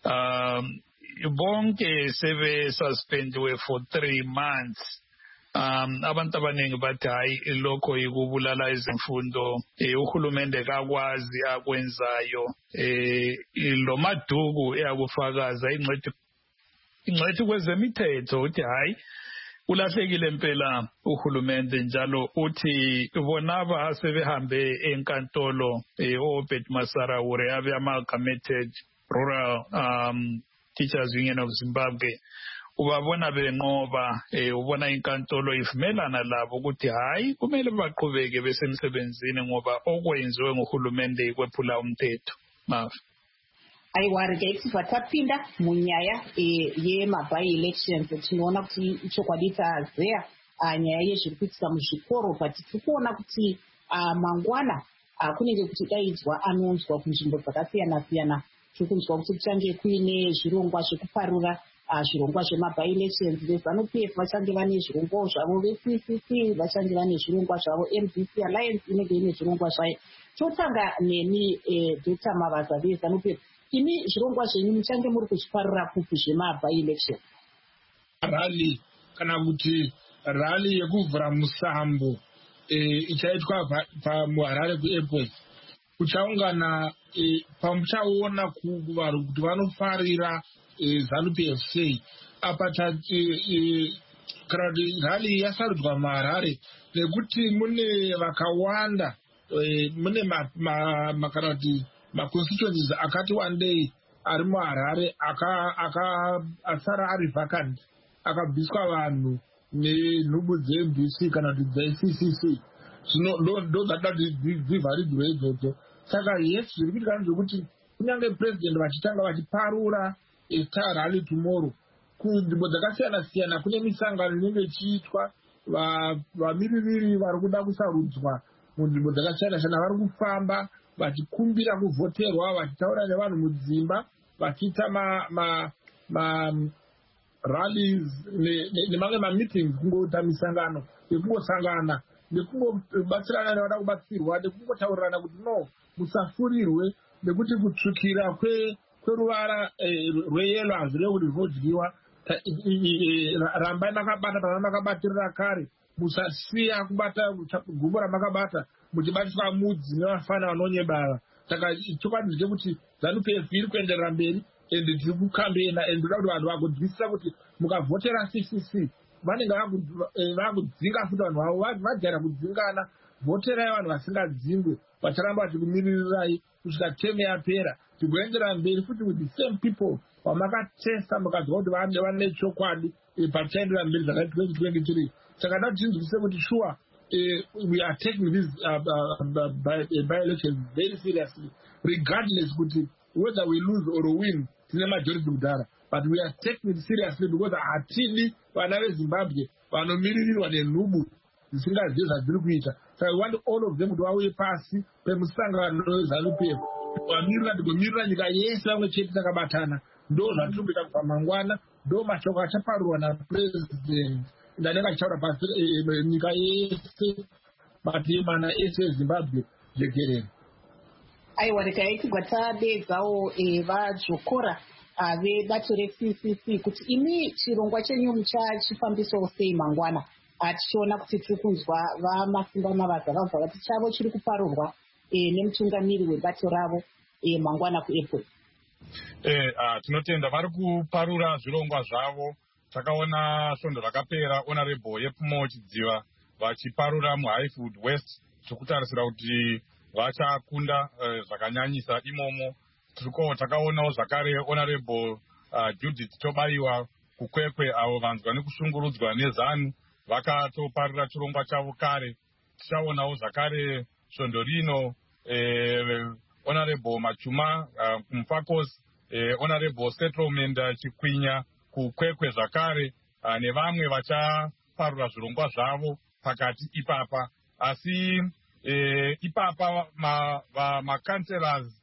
um bonke sebe suspendiwe for three months. Um abantu abaningi bathi hayi lokho ikubulala izimfundo eh uhulumende kakwazi akwenzayo eh lo Maduku eyakufakaza ingcwethi ingcwethi kwezemithetho uthi hayi ulahlekile impela uhulumende njalo uthi bonaba asebehambe enkantolo eh Obed Masaraure abe Amalgamated Rural um Teachers Union of Zimbabwe. Ubabona benqoba eh ubona inkantolo ivumelana labo ukuthi hayi kumele baqhubeke besemsebenzini ngoba okwenziwe ngohulumende ikwephula umthetho. Mafu aiwarike vatapinda munyaya yemabai elections tinoona kuti ichokwadi tazeya nyaya yezviri kuitika muzvikoro but tiri kuona kuti mangwana kunenge kuchidaidzwa anonzwa kunzvimbo dzakasiyana siyana. Tiri kunzwa kuti kuchange kuine zvirongwa zvekuparura zvirongwa zvemabai elections. VeZANU-P F vachange vane zvirongwa zvavo, veC C C vachange vane zvirongwa zvavo, M D C Alliance inenge ine zvirongwa zvayo. Totanga nemi Doctor Mavaza veZANU-P F, ini zvirongwa zvenyu muchange muri kuzviparura kupi zvemabai elections? Rally kana kuti rally yekuvhura musambo ichaitwa pamuharare kuairport. Kuchaungana pamuchaona kuvanhu kuti vanofarira ZANU-P F sei apa kana kuti rally yasarudzwa muHarare nekuti mune vakawanda mune makana kuti maconstituencies akati wandei ari muharare asara ari vacant akabviswa vanhu nenhubu dze-M D C kana kuti dze-C C C. Zvino ndo dzada dzivharidzwe idzodzo. Saka yes zviri kuitika ndezvekuti kunyange president vachitanga vachiparura star rally tomorrow kunzvimbo dzakasiyana siyana kune misangano inenge ichiitwa vamiririri vari kuda kusarudzwa munzvimbo dzakasiyana siyana vari kufamba vachikumbira kuvhoterwa vachitaura nevanhu mudzimba vachiita marallies nemamwe mameetings kungoita misangano yekungosangana nekungobatsirana nevada kubatsirwa nekungotaurirana kuti no musafurirwe nekuti kutsvukira kweruvara rweyelo hazvirevi kuti zvodyiwa. Rambai makabata pava makabatirira kare, musasiya kubata gumbo ramakabata muchibatiswa mudzi nevafana vanonyebara. Saka chokwadi ndechekuti ZANU P F iri kuenderera mberi ende tiri kukambena ende ndoda kuti vanhu vagodzwisisa kuti mukavhotera C C C vanenge vakudzinga futi vanhu vavo vajara kudzingana. Vhoterai vanhu vasingadzingwe vacharamba vachikumirirai kusvika teme yapera tigoenderera mberi futi with the same people vamakatesta mukadzoka kuti vane vane chokwadi pachaenderera mberi zvakati twenty twenty-three. Saka ndatinzwisise kuti sure we are taking these uh, uh, by, uh, by-elections very seriously regardless kuti whether we lose or win tine majority kudhara, but we are taking it seriously because hatidi vana veZimbabwe vanomiririrwa nenhubu dzisingazivi zvadziri kuita. So I want all of them kuti vauye pasi pemusangano weZANU P F vamirira ndigomirira nyika yese vamwe chete takabatana. Ndo zvatiri kuita kubva mangwana, ndo mashoko achaparurwa napresident ndanenge achitaura pasi nyika yese mativi mana ese eZimbabwe jekerere. Aiwa, rikaitigwa tadedzawo vadzokora vebato re-C C C kuti imi chirongwa chenyu muchachifambisawo sei mangwana. Tichiona kuti tiri kunzwa vamasimba mavaza vabva vati chavo chiri kuparurwa nemutungamiri webato ravo mangwana kuApril. Tinotenda vari kuparura zvirongwa zvavo. Takaona svondo rakapera honorable Yepumo Chidziva vachiparura muHighfield West. Tikutarisira kuti vachakunda zvakanyanyisa imomo. Tiriko takaonawo zvakare honorable Judith Tobaiwa kuKwekwe avo vanzwa nekushungurudzwa neZANU vakatoparura chirongwa chavo kare. Tichaonawo zvakare svondo rino honorable Machuma kuMufakos, honorable Settlement Chikwinya kuKwekwe zvakare nevamwe vachaparura zvirongwa zvavo pakati ipapa. Asi ipapa macancelors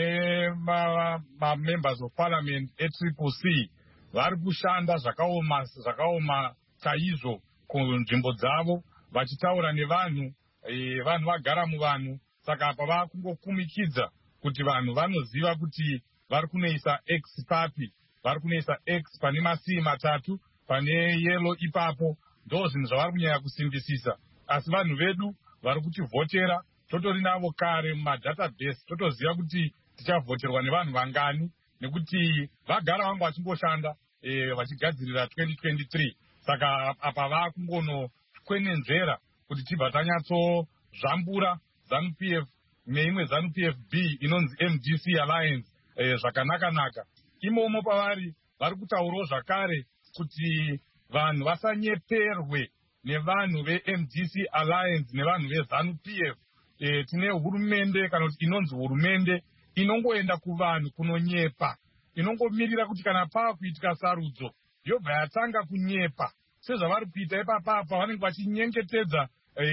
nemamembers of parliament etriple C vari kushanda zvakaoma chaizvo kunzvimbo dzavo vachitaura nevanhu, vanhu vagara muvanhu. Saka apa vakungokumikidza kuti vanhu vanoziva kuti vari kunoisa X papi, vari kunoisa X pane masii matatu pane yelo ipapo. Ndo zvinhu zvavari kunyanya kusimbisisa. Asi vanhu vedu vari kutivhotera totori navo kare mumadatabase, totoziva kuti tichavhoterwa nevanhu vangani nekuti vagara vangu vachimboshanda vachigadzirira twenty twenty-three. Saka apa vakungonokwenenzvera kuti tibva tanyatsozvambura ZANU P F neimwe ZANU P F B inonzi M D C Alliance zvakanaka-naka. Imomo pavari vari kutaurawo zvakare kuti vanhu vasanyeperwe nevanhu ve-M D C Alliance nevanhu veZANU P F. Tine hurumende kana kuti inonzi hurumende inongoenda kuvanhu kunonyepa, inongomirira kuti kana pava kuitika sarudzo yobva yatanga kunyepa. Sezvavari kuita ipapapa vanenge vachinyengetedza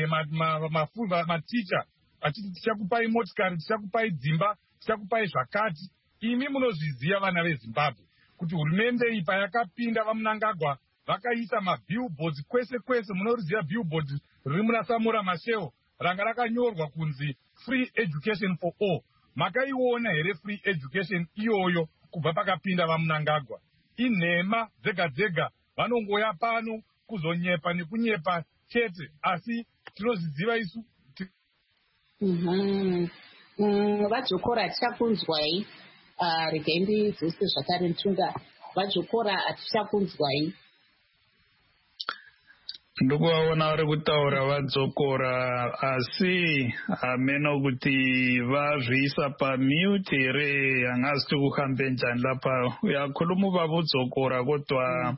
maticha achiti tichakupai motikari, tichakupai dzimba, tichakupai zvakati. Imi munozviziva vana veZimbabwe kuti hurumende iyi payakapinda vaMunangagwa vakaisa mabillboards kwese kwese. Munoriziva billboard riri muna Samora Machel ranga rakanyorwa kunzi free education for all. Makaiona here free education iyoyo kubva pakapinda vaMunangagwa? Inhema dzega dzega vanongoya pano kuzonyepa nekunyepa chete, asi tinozviziva isu. Vadzokora tichakunzwai. Regai ndidzose zvakare Ntunga. Vadzokora hatichakunzwai. ndikuvaona vari kutaura vadzokora asi hameno kuti vazviisa pamute here hangaziti kuhambe njani lapha uyakhuluma uvavudzokora kodwa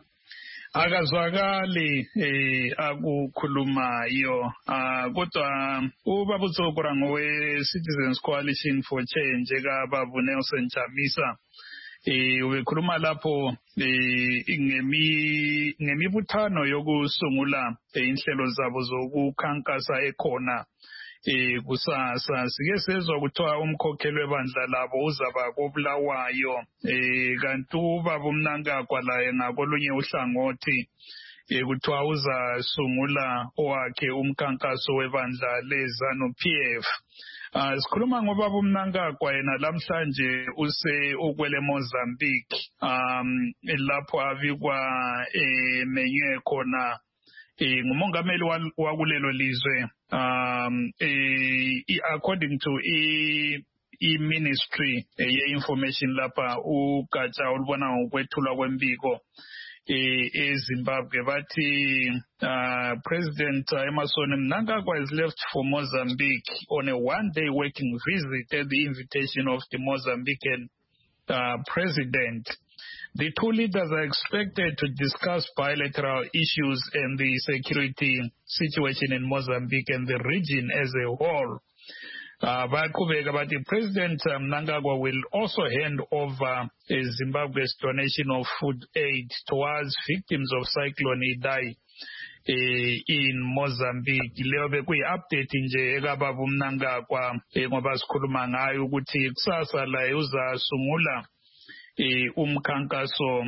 akazwakali eh, akukhuluma iyo uh, kodwa ubavudzokora ngowe-Citizens Coalition for Change ekababu Nelson Chamisa eh ubekhuluma lapho eh ngemi ngemibuthano yokusungula inhlelo zabo zokukhankasa ekhona eh kusasa sike sezwa kuthiwa umkhokheli webandla labo uzaba kobulawayo eh kanti ubaba uMnangagwa la ngakolunye uhlangothi eh kuthiwa uzasungula owakhe umkhankaso webandla leZANU P F. Uh, sikhuluma ngoba uMnangagwa yena lamhlanje use ukwele Mozambique um lapho avikwa emenywe khona eh ngumongameli wakulelo lizwe um eh according to i i ministry ye information lapha ugatsha olubona ngokwethulwa kwembiko eh eZimbabwe bathi uh, President Emmerson Mnangagwa is left for Mozambique on a one-day working visit at the invitation of the Mozambican uh, president. The two leaders are expected to discuss bilateral issues and the security situation in Mozambique and the region as a whole. Uh, but the President um, Mnangagwa will also hand over uh, Zimbabwe's donation of food aid towards victims of Cyclone Idai uh, in Mozambique. Leo bekuyi update nje ekababa uMnangagwa ngoba sikhuluma ngayo ukuthi kusasa la uzasungula uh, umkhankaso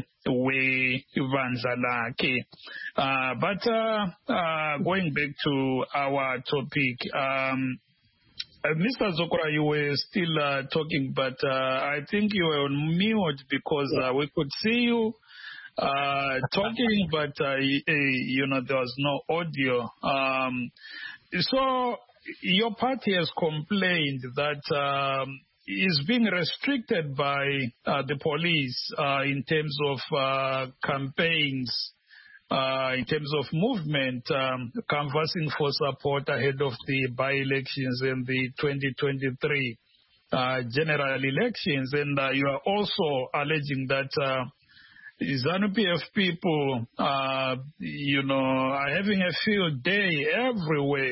webandla lakhe. Uh, but uh, uh, going back to our topic, um, Uh, Mister Zokora, you were still uh, talking, but uh, I think you were on mute because uh, we could see you uh, talking, but uh, you know there was no audio. Um, so your party has complained that um, is being restricted by uh, the police uh, in terms of uh, campaigns. Uh, in terms of movement, um, canvassing for support ahead of the by-elections and the twenty twenty-three uh, general elections. And uh, you are also alleging that uh, ZANU P F people, uh, you know, are having a field day everywhere.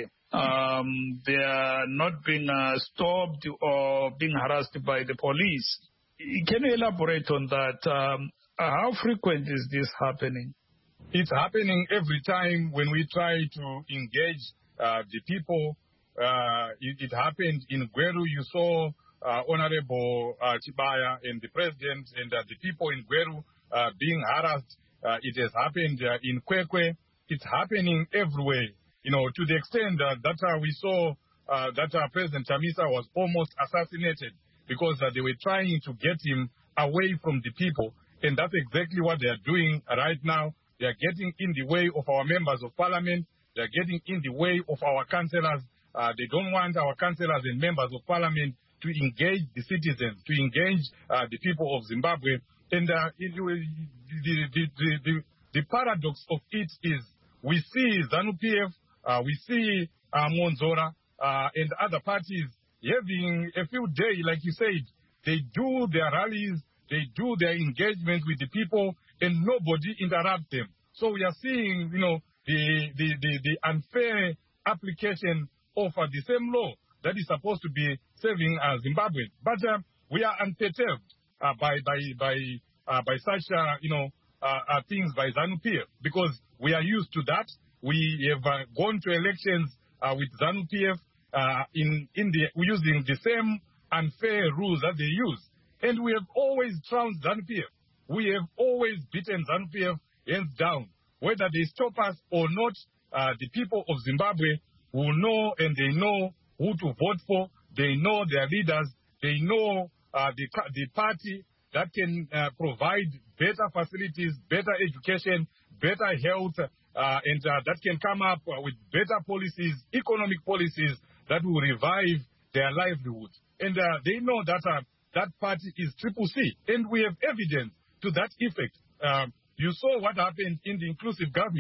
Um, they are not being uh, stopped or being harassed by the police. Can you elaborate on that? Um, how frequent is this happening? It's happening every time when we try to engage uh, the people. Uh, it, it happened in Gweru. You saw uh, Honorable uh, Chibaya and the president and uh, the people in Gweru uh, being harassed. Uh, it has happened uh, in Kwekwe. It's happening everywhere. You know, to the extent uh, that uh, we saw uh, that uh, President Chamisa was almost assassinated because uh, they were trying to get him away from the people. And that's exactly what they are doing right now. They are getting in the way of our members of parliament. They are getting in the way of our councillors. Uh, they don't want our councillors and members of parliament to engage the citizens, to engage uh, the people of Zimbabwe. And uh, it, the, the, the, the, the paradox of it is we see ZANU P F, uh, we see uh, Monzora uh, and other parties having a few days, like you said. They do their rallies, they do their engagement with the people, and nobody interrupts them. So we are seeing, you know, the the, the, the unfair application of uh, the same law that is supposed to be saving uh, Zimbabwe. But uh, we are unperturbed uh, by by by uh, by such, uh, you know, uh, uh, things by ZANU P F because we are used to that. We have uh, gone to elections uh, with ZANU P F uh, in in the using the same unfair rules that they use, and we have always trounced ZANU P F. We have always beaten ZANU P F hands down. Whether they stop us or not, uh, the people of Zimbabwe will know, and they know who to vote for. They know their leaders. They know uh, the, the party that can uh, provide better facilities, better education, better health, uh, and uh, that can come up with better policies, economic policies that will revive their livelihood. And uh, they know that uh, that party is Triple C, and we have evidence to that effect. Uh, you saw what happened in the inclusive government.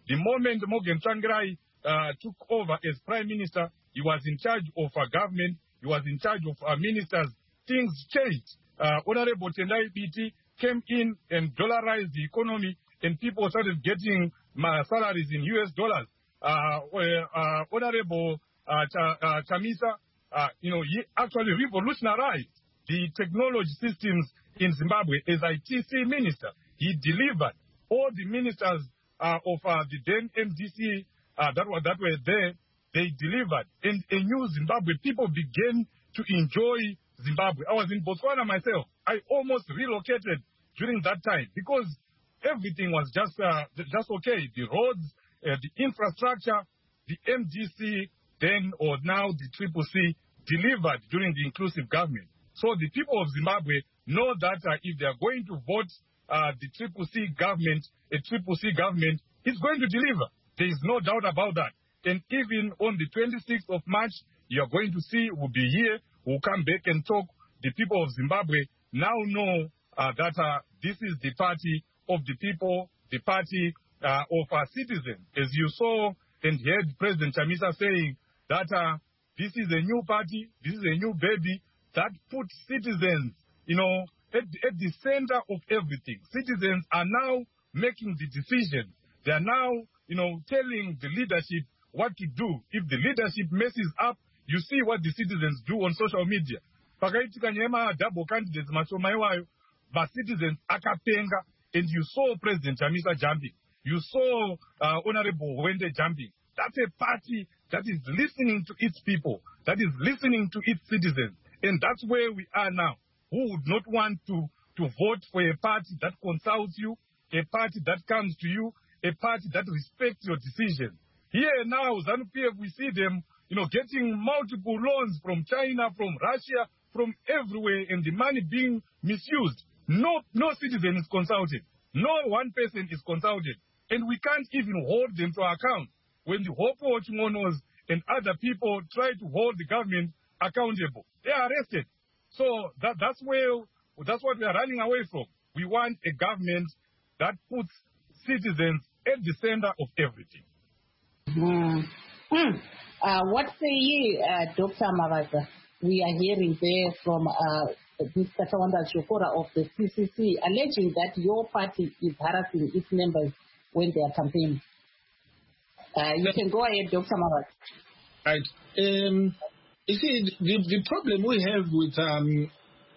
The moment Morgan Tsvangirai uh, took over as Prime Minister, he was in charge of a government, he was in charge of uh, ministers. Things changed. Uh, Honorable Tendai Biti came in and dollarized the economy, and people started getting uh, salaries in U S dollars. Uh, uh, Honorable uh, Ch uh, Chamisa, uh, you know, he actually revolutionized the technology systems in Zimbabwe as I T C minister. He delivered. All the ministers uh, of uh, the then M D C uh, that were that were there, they delivered. And a new Zimbabwe, people began to enjoy Zimbabwe. I was in Botswana myself. I almost relocated during that time because everything was just uh, just okay. The roads, uh, the infrastructure, the M D C, then or now the Triple C delivered during the inclusive government. So the people of Zimbabwe know that uh, if they are going to vote uh, the Triple C government, a Triple C government is going to deliver. There is no doubt about that. And even on the twenty-sixth of March, you are going to see, we'll be here, we'll come back and talk. The people of Zimbabwe now know uh, that uh, this is the party of the people, the party uh, of our citizens. As you saw and heard President Chamisa saying that uh, this is a new party, this is a new baby that puts citizens, you know, at, at the center of everything. Citizens are now making the decision. They are now, you know, telling the leadership what to do. If the leadership messes up, you see what the citizens do on social media. Pakaitika nyema double candidates machomaiwayo, but citizens akapenga, and you saw President Chamisa jumping. You saw uh, Honorable Wende jumping. That's a party that is listening to its people, that is listening to its citizens. And that's where we are now. Who would not want to, to vote for a party that consults you, a party that comes to you, a party that respects your decision? Here now, ZANU-P F, we see them, you know, getting multiple loans from China, from Russia, from everywhere, and the money being misused. No, no citizen is consulted. No one person is consulted. And we can't even hold them to account. When the Hopo Chingonos and other people try to hold the government accountable, they are arrested. So that, that's where, that's what we are running away from. We want a government that puts citizens at the center of everything. Mm. Mm. Uh, what say you, uh, Doctor Mavaza? We are hearing there from uh, Mister Tawanda Chokora of the C C C alleging that your party is harassing its members when they are campaigning. Uh, you can go ahead, Doctor Mavaza. Right. Um, you see, the, the problem we have with um,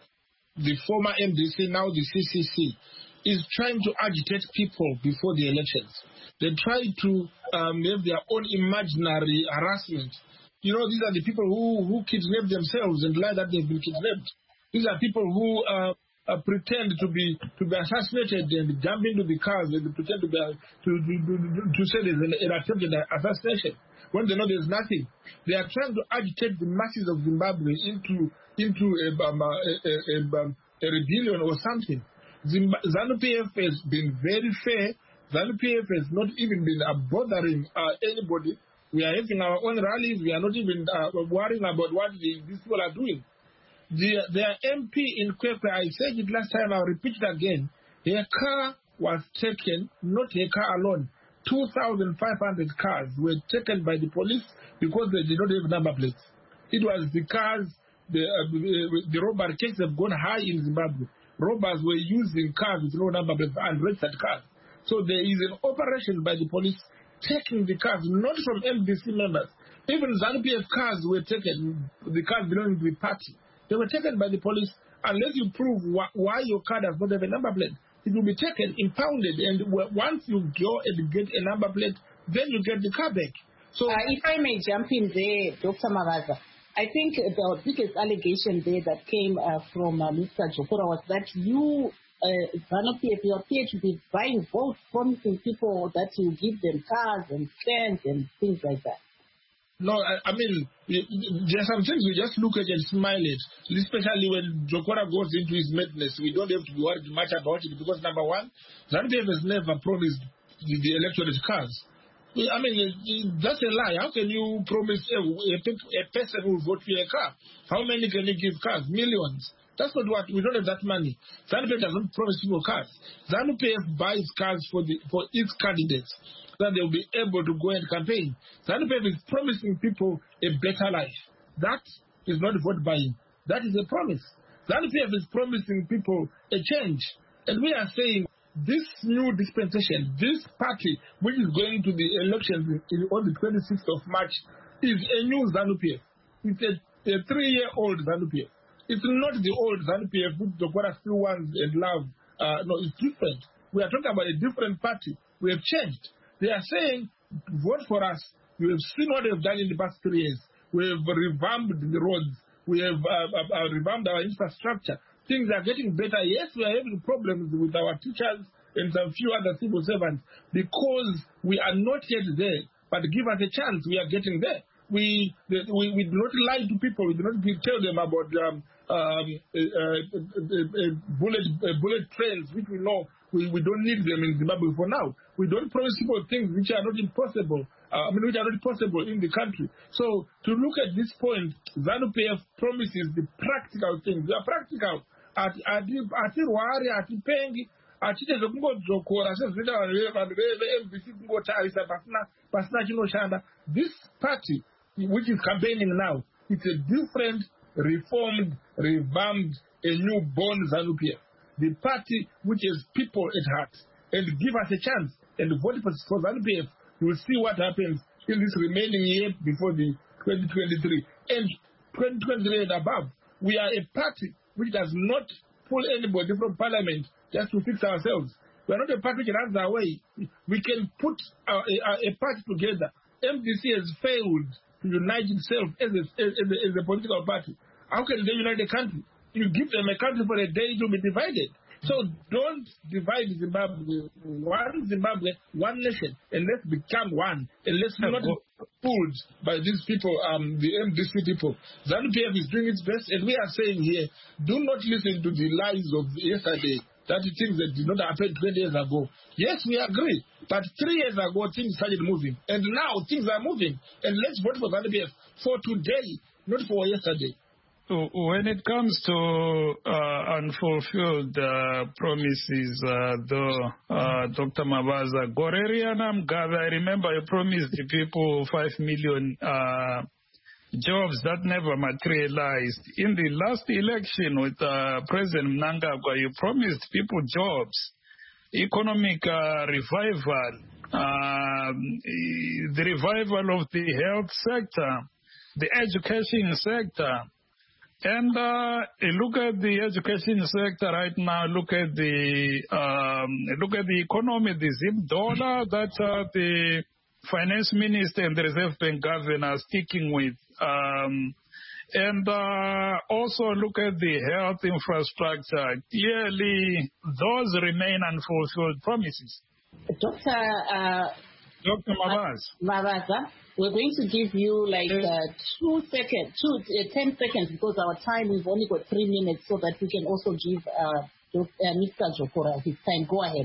the former M D C, now the C C C, is trying to agitate people before the elections. They try to um, have their own imaginary harassment. You know, these are the people who, who kidnap themselves and lie that they've been kidnapped. These are people who uh, uh, pretend to be to be assassinated and jump into the cars and pretend to be uh, to, to, to, to say there's an, an attempted assassination when they know there's nothing. They are trying to agitate the masses of Zimbabwe into into a, um, a, a, a, a rebellion or something. ZANU-P F has been very fair. ZANU-P F has not even been uh, bothering uh, anybody. We are having our own rallies. We are not even uh, worrying about what the, these people are doing. The, their M P in Kwekwe, I said it last time, I'll repeat it again. Her car was taken, not her car alone. two thousand five hundred cars were taken by the police because they did not have number plates. It was the cars, the, uh, the robbery cases have gone high in Zimbabwe. Robbers were using cars with no number plates and registered cars. So there is an operation by the police taking the cars, not from M D C members. Even ZANU-P F cars were taken, the cars belonging to the party. They were taken by the police. Unless you prove wh why your car does not have a number plate, it will be taken, impounded, and once you go and get a number plate, then you get the car back. So, uh, if I may jump in there, Doctor Mavaza, I think the biggest allegation there that came uh, from uh, Mister Chokora was that you, uh, ZANU-P F, you appear to be buying votes, promising people that you give them cars and stands and things like that. No, I, I mean, there are some things we just look at and smile at, especially when Chokora goes into his madness. We don't have to be worried much about it because, number one, ZANU-P F has never promised the, the electorate cars. I mean, that's a lie. How can you promise a, a, a person who will vote for a car? How many can you give cars? Millions. That's not what, we don't have that money. ZANU-P F does not promise people cars. ZANU-P F buys cars for the for its candidates so that they'll be able to go and campaign. ZANU-P F is promising people a better life. That is not vote buying. That is a promise. ZANU-P F is promising people a change. And we are saying this new dispensation, this party which is going to the elections in, in, on the twenty-sixth of March is a new ZANU-P F. It's a, a three-year-old ZANU-P F. It's not the old ZANU-P F which Dokora still wants and love. Uh, no, it's different. We are talking about a different party. We have changed. They are saying, vote for us. You have seen what we have done in the past three years. We have revamped the roads. We have uh, uh, revamped our infrastructure. Things are getting better. Yes, we are having problems with our teachers and some few other civil servants because we are not yet there. But give us a chance. We are getting there. We we, we do not lie to people. We do not tell them about um, um, uh, uh, uh, bullet uh, bullet trains, which we know we, we don't need them in Zimbabwe for now. We don't promise people things which are not impossible. Uh, I mean, which are not possible in the country. So to look at this point, ZANU-P F promises the practical things. They are practical. Atirwari, atipengi, achite zvokungodzokora sezvinoita vanhu ve-M D C kungotarisa pasina chinoshanda. This party, which is campaigning now, it's a different, reformed, revamped, a new-born ZANU-P F. The party which has people at heart. And give us a chance and vote for ZANU-P F. You will see what happens in this remaining year before the twenty twenty-three. And twenty twenty-three and above, we are a party which does not pull anybody from parliament just to fix ourselves. We are not a party which runs away. We can put a, a, a party together. M D C has failed to unite itself as a, as, a, as a political party. How can they unite a country? You give them a country for a day, it will be divided. So don't divide Zimbabwe. One Zimbabwe, one nation, and let's become one. And let's not be fooled by these people, um, the M D C people. ZANU-P F is doing its best, and we are saying here, do not listen to the lies of yesterday, that things that did not happen twenty years ago. Yes, we agree, but three years ago things started moving, and now things are moving. And let's vote for ZANU-P F for today, not for yesterday. When it comes to uh, unfulfilled uh, promises, uh, though, uh, Doctor Mabaza, Goreriana Mugabe, I remember you promised the people five million uh, jobs that never materialized. In the last election with uh, President Mnangagwa, you promised people jobs, economic uh, revival, uh, the revival of the health sector, the education sector. And uh, look at the education sector right now. Look at the um, look at the economy, the zip dollar that uh, the finance minister and the Reserve Bank governor are sticking with. Um, and uh, also look at the health infrastructure. Clearly, those remain unfulfilled promises. Doctor Uh, Doctor Mabaza. Mabaza, we're going to give you like uh, two seconds, two, uh, ten seconds, because our time, we've only got three minutes, so that we can also give uh, uh, Mister Jokora his time. Go ahead.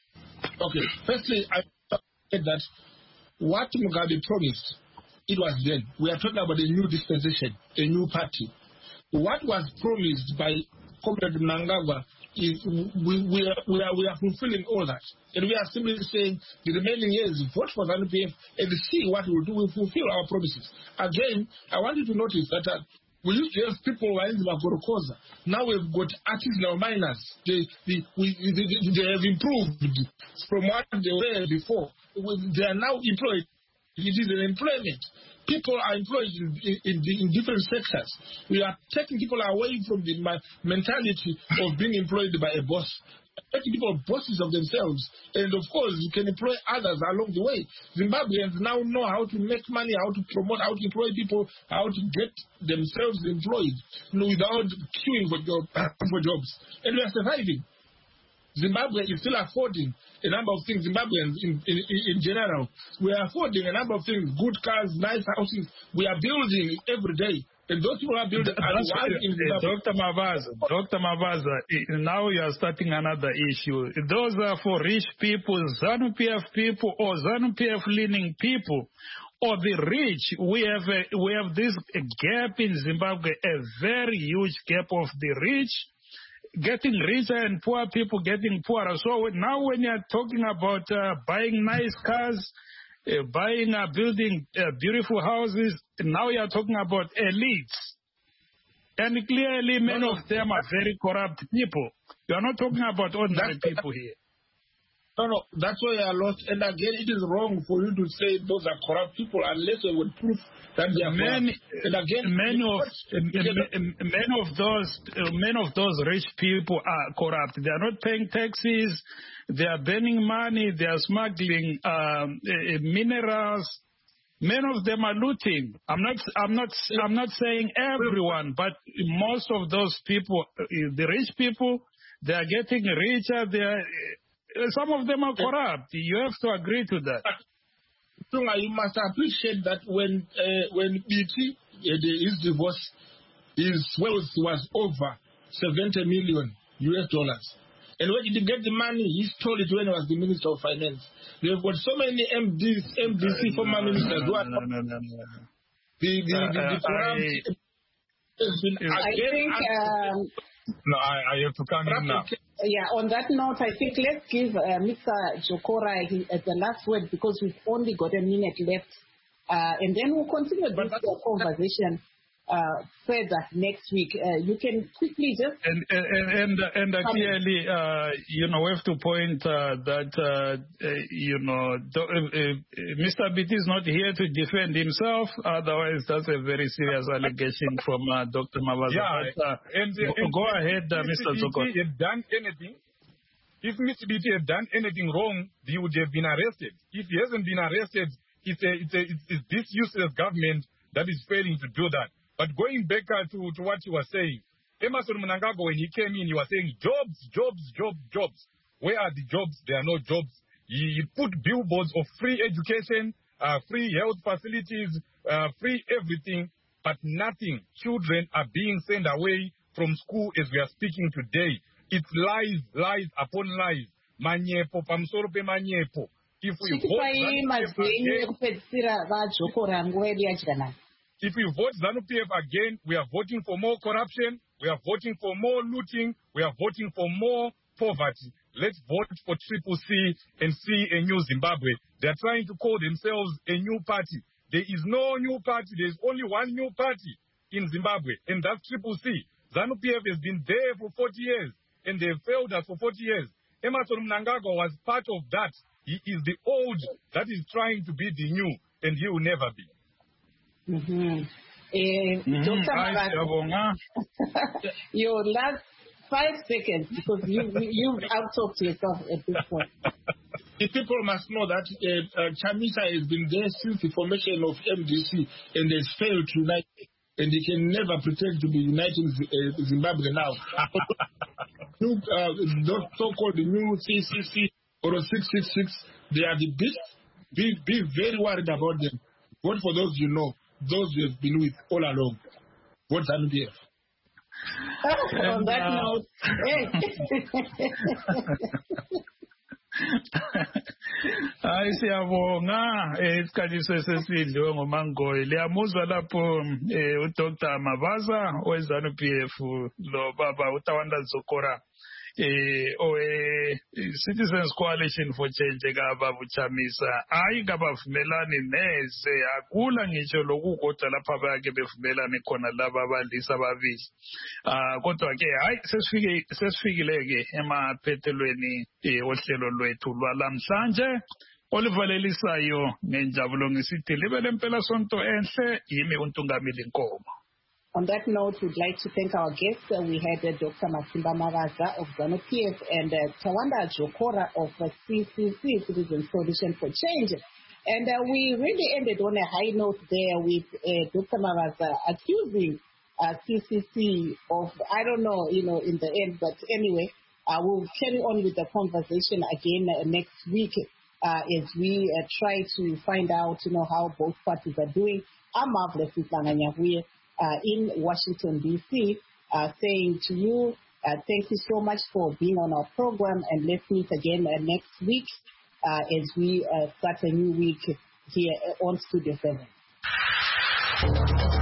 Okay. Firstly, I said that what Mugabe promised, it was then. We are talking about a new dispensation, a new party. What was promised by Comrade Mnangagwa is we, we, are, we, are, we are fulfilling all that. And we are simply saying the remaining years, vote for ZANU-P F and see what we will do. We fulfill our promises. Again, I want you to notice that uh, we used to have people who are in Magorokoza. Now we've got artisanal miners. They, they, we, they, they have improved from what they were before. They are now employed. It is an employment. People are employed in, in, in different sectors. We are taking people away from the mentality of being employed by a boss. Taking people bosses of themselves. And of course, you can employ others along the way. Zimbabweans now know how to make money, how to promote, how to employ people, how to get themselves employed, you know, without queuing for, job, for jobs. And we are surviving. Zimbabwe is still affording a number of things, Zimbabweans in, in, in general. We are affording a number of things, good cars, nice houses. We are building every day. And those people are building are in Doctor Mabaza, Doctor Mabaza, now you are starting another issue. Those are for rich people, ZANU-P F people, or ZANU-P F leaning people. or the rich. We have a, we have this gap in Zimbabwe, a very huge gap of the rich getting richer and poor people getting poorer. So now when you're talking about uh, buying nice cars, uh, buying, uh, building uh, beautiful houses, now you're talking about elites. And clearly many no, no, of them are very corrupt people. You're not talking about ordinary people here. No, no, that's why you are lost. And again, it is wrong for you to say those are corrupt people unless you would prove that they are many, corrupt. And again, many of many of those many of those rich people are corrupt. They are not paying taxes. They are burning money. They are smuggling um, uh, minerals. Many of them are looting. I'm not. I'm not. I'm not saying everyone, but most of those people, the rich people, they are getting richer. They are. Some of them are corrupt. You have to agree to that. Tunga, you must appreciate that when uh, when B T, uh, his divorce, his wealth was over seventy million U S dollars. And when he didn't get the money, he stole it when he was the Minister of Finance. They've got so many M Ds, M D C, former ministers who are... No, no, no, no. The, the, the, the corrupt... I, I think... Um, no, I, I have to come in now. Yeah, on that note, I think let's give uh, Mister Jokora his, uh, the last word because we've only got a minute left. Uh, and then we'll continue this uh, conversation uh, further next week. Uh, you can quickly just... And and and, and uh, clearly, uh, you know, we have to point uh, that, uh, uh, you know, do, uh, uh, Mister B T is not here to defend himself. Otherwise, that's a very serious allegation from uh, Doctor Mavaza. Yeah, but, uh, and, uh, go, and go ahead, uh, Mister Zoko. If Mister B T had done anything, if Mister B T had done anything wrong, he would have been arrested. If he hasn't been arrested, it's, a, it's, a, it's, it's this useless government that is failing to do that. But going back uh, to, to what you were saying, Emmerson Mnangagwa, when he came in, he was saying jobs, jobs, jobs, jobs. Where are the jobs? There are no jobs. He, he put billboards of free education, uh, free health facilities, uh, free everything, but nothing. Children are being sent away from school as we are speaking today. It's lies, lies upon lies. Manyepo, pamsoro pe manyepo. If we vote... If we vote ZANU-P F again, we are voting for more corruption, we are voting for more looting, we are voting for more poverty. Let's vote for Triple C and see a new Zimbabwe. They are trying to call themselves a new party. There is no new party. There is only one new party in Zimbabwe, and that's Triple C. ZANU-P F has been there for forty years, and they have failed us for forty years. Emmerson Mnangagwa was part of that. He is the old that is trying to be the new, and he will never be. Mm-hmm. Uh, mm-hmm. Doctor Mavaza, your last five seconds because you you out-talked yourself at this point. The people must know that uh, uh, Chamisa has been there since the formation of M D C and has failed to unite, and he can never pretend to be uniting uh, Zimbabwe now. new, uh, those so-called new C C C or six six six, they are the beasts. Be, be very worried about them. Vote for those you know. Those you have been with all along. What's ZANU-P F? On that uh, note, hayi siyabonga isikhathi sesidliwe ngomangoyi liyamuzwa lapho uDr Mavaza we-ZANU-P F lo baba uTawanda Zokora eh owe Citizens Coalition for Change kaBaba uChamisa hayi kabavumelani neze akula ngisho lokukodwa lapha bayake bevumelane khona laba abalisa ababili ah kodwa ke hayi sesifike sesifikile ke emaphethelweni ohlelo lwethu lwalamhlanje olivalelisayo ngenjabulo ngisithi libe lempela sonto enhle yimi uNtungamili Nkomo. On that note, we'd like to thank our guests. Uh, we had uh, Doctor Masimba Mavaza of ZANU-P F and uh, Tawanda Jokora of uh, C C C, Citizens Coalition for Change. And uh, we really ended on a high note there with uh, Doctor Mavaza accusing uh, C C C of, I don't know, you know, in the end, but anyway, uh, we'll carry on with the conversation again uh, next week uh, as we uh, try to find out, you know, how both parties are doing. I'm Marvelous Islanganyahuye. Uh, in Washington, D C, uh, saying to you, uh, thank you so much for being on our program, and let's meet again uh, next week uh, as we uh, start a new week here on Studio seven.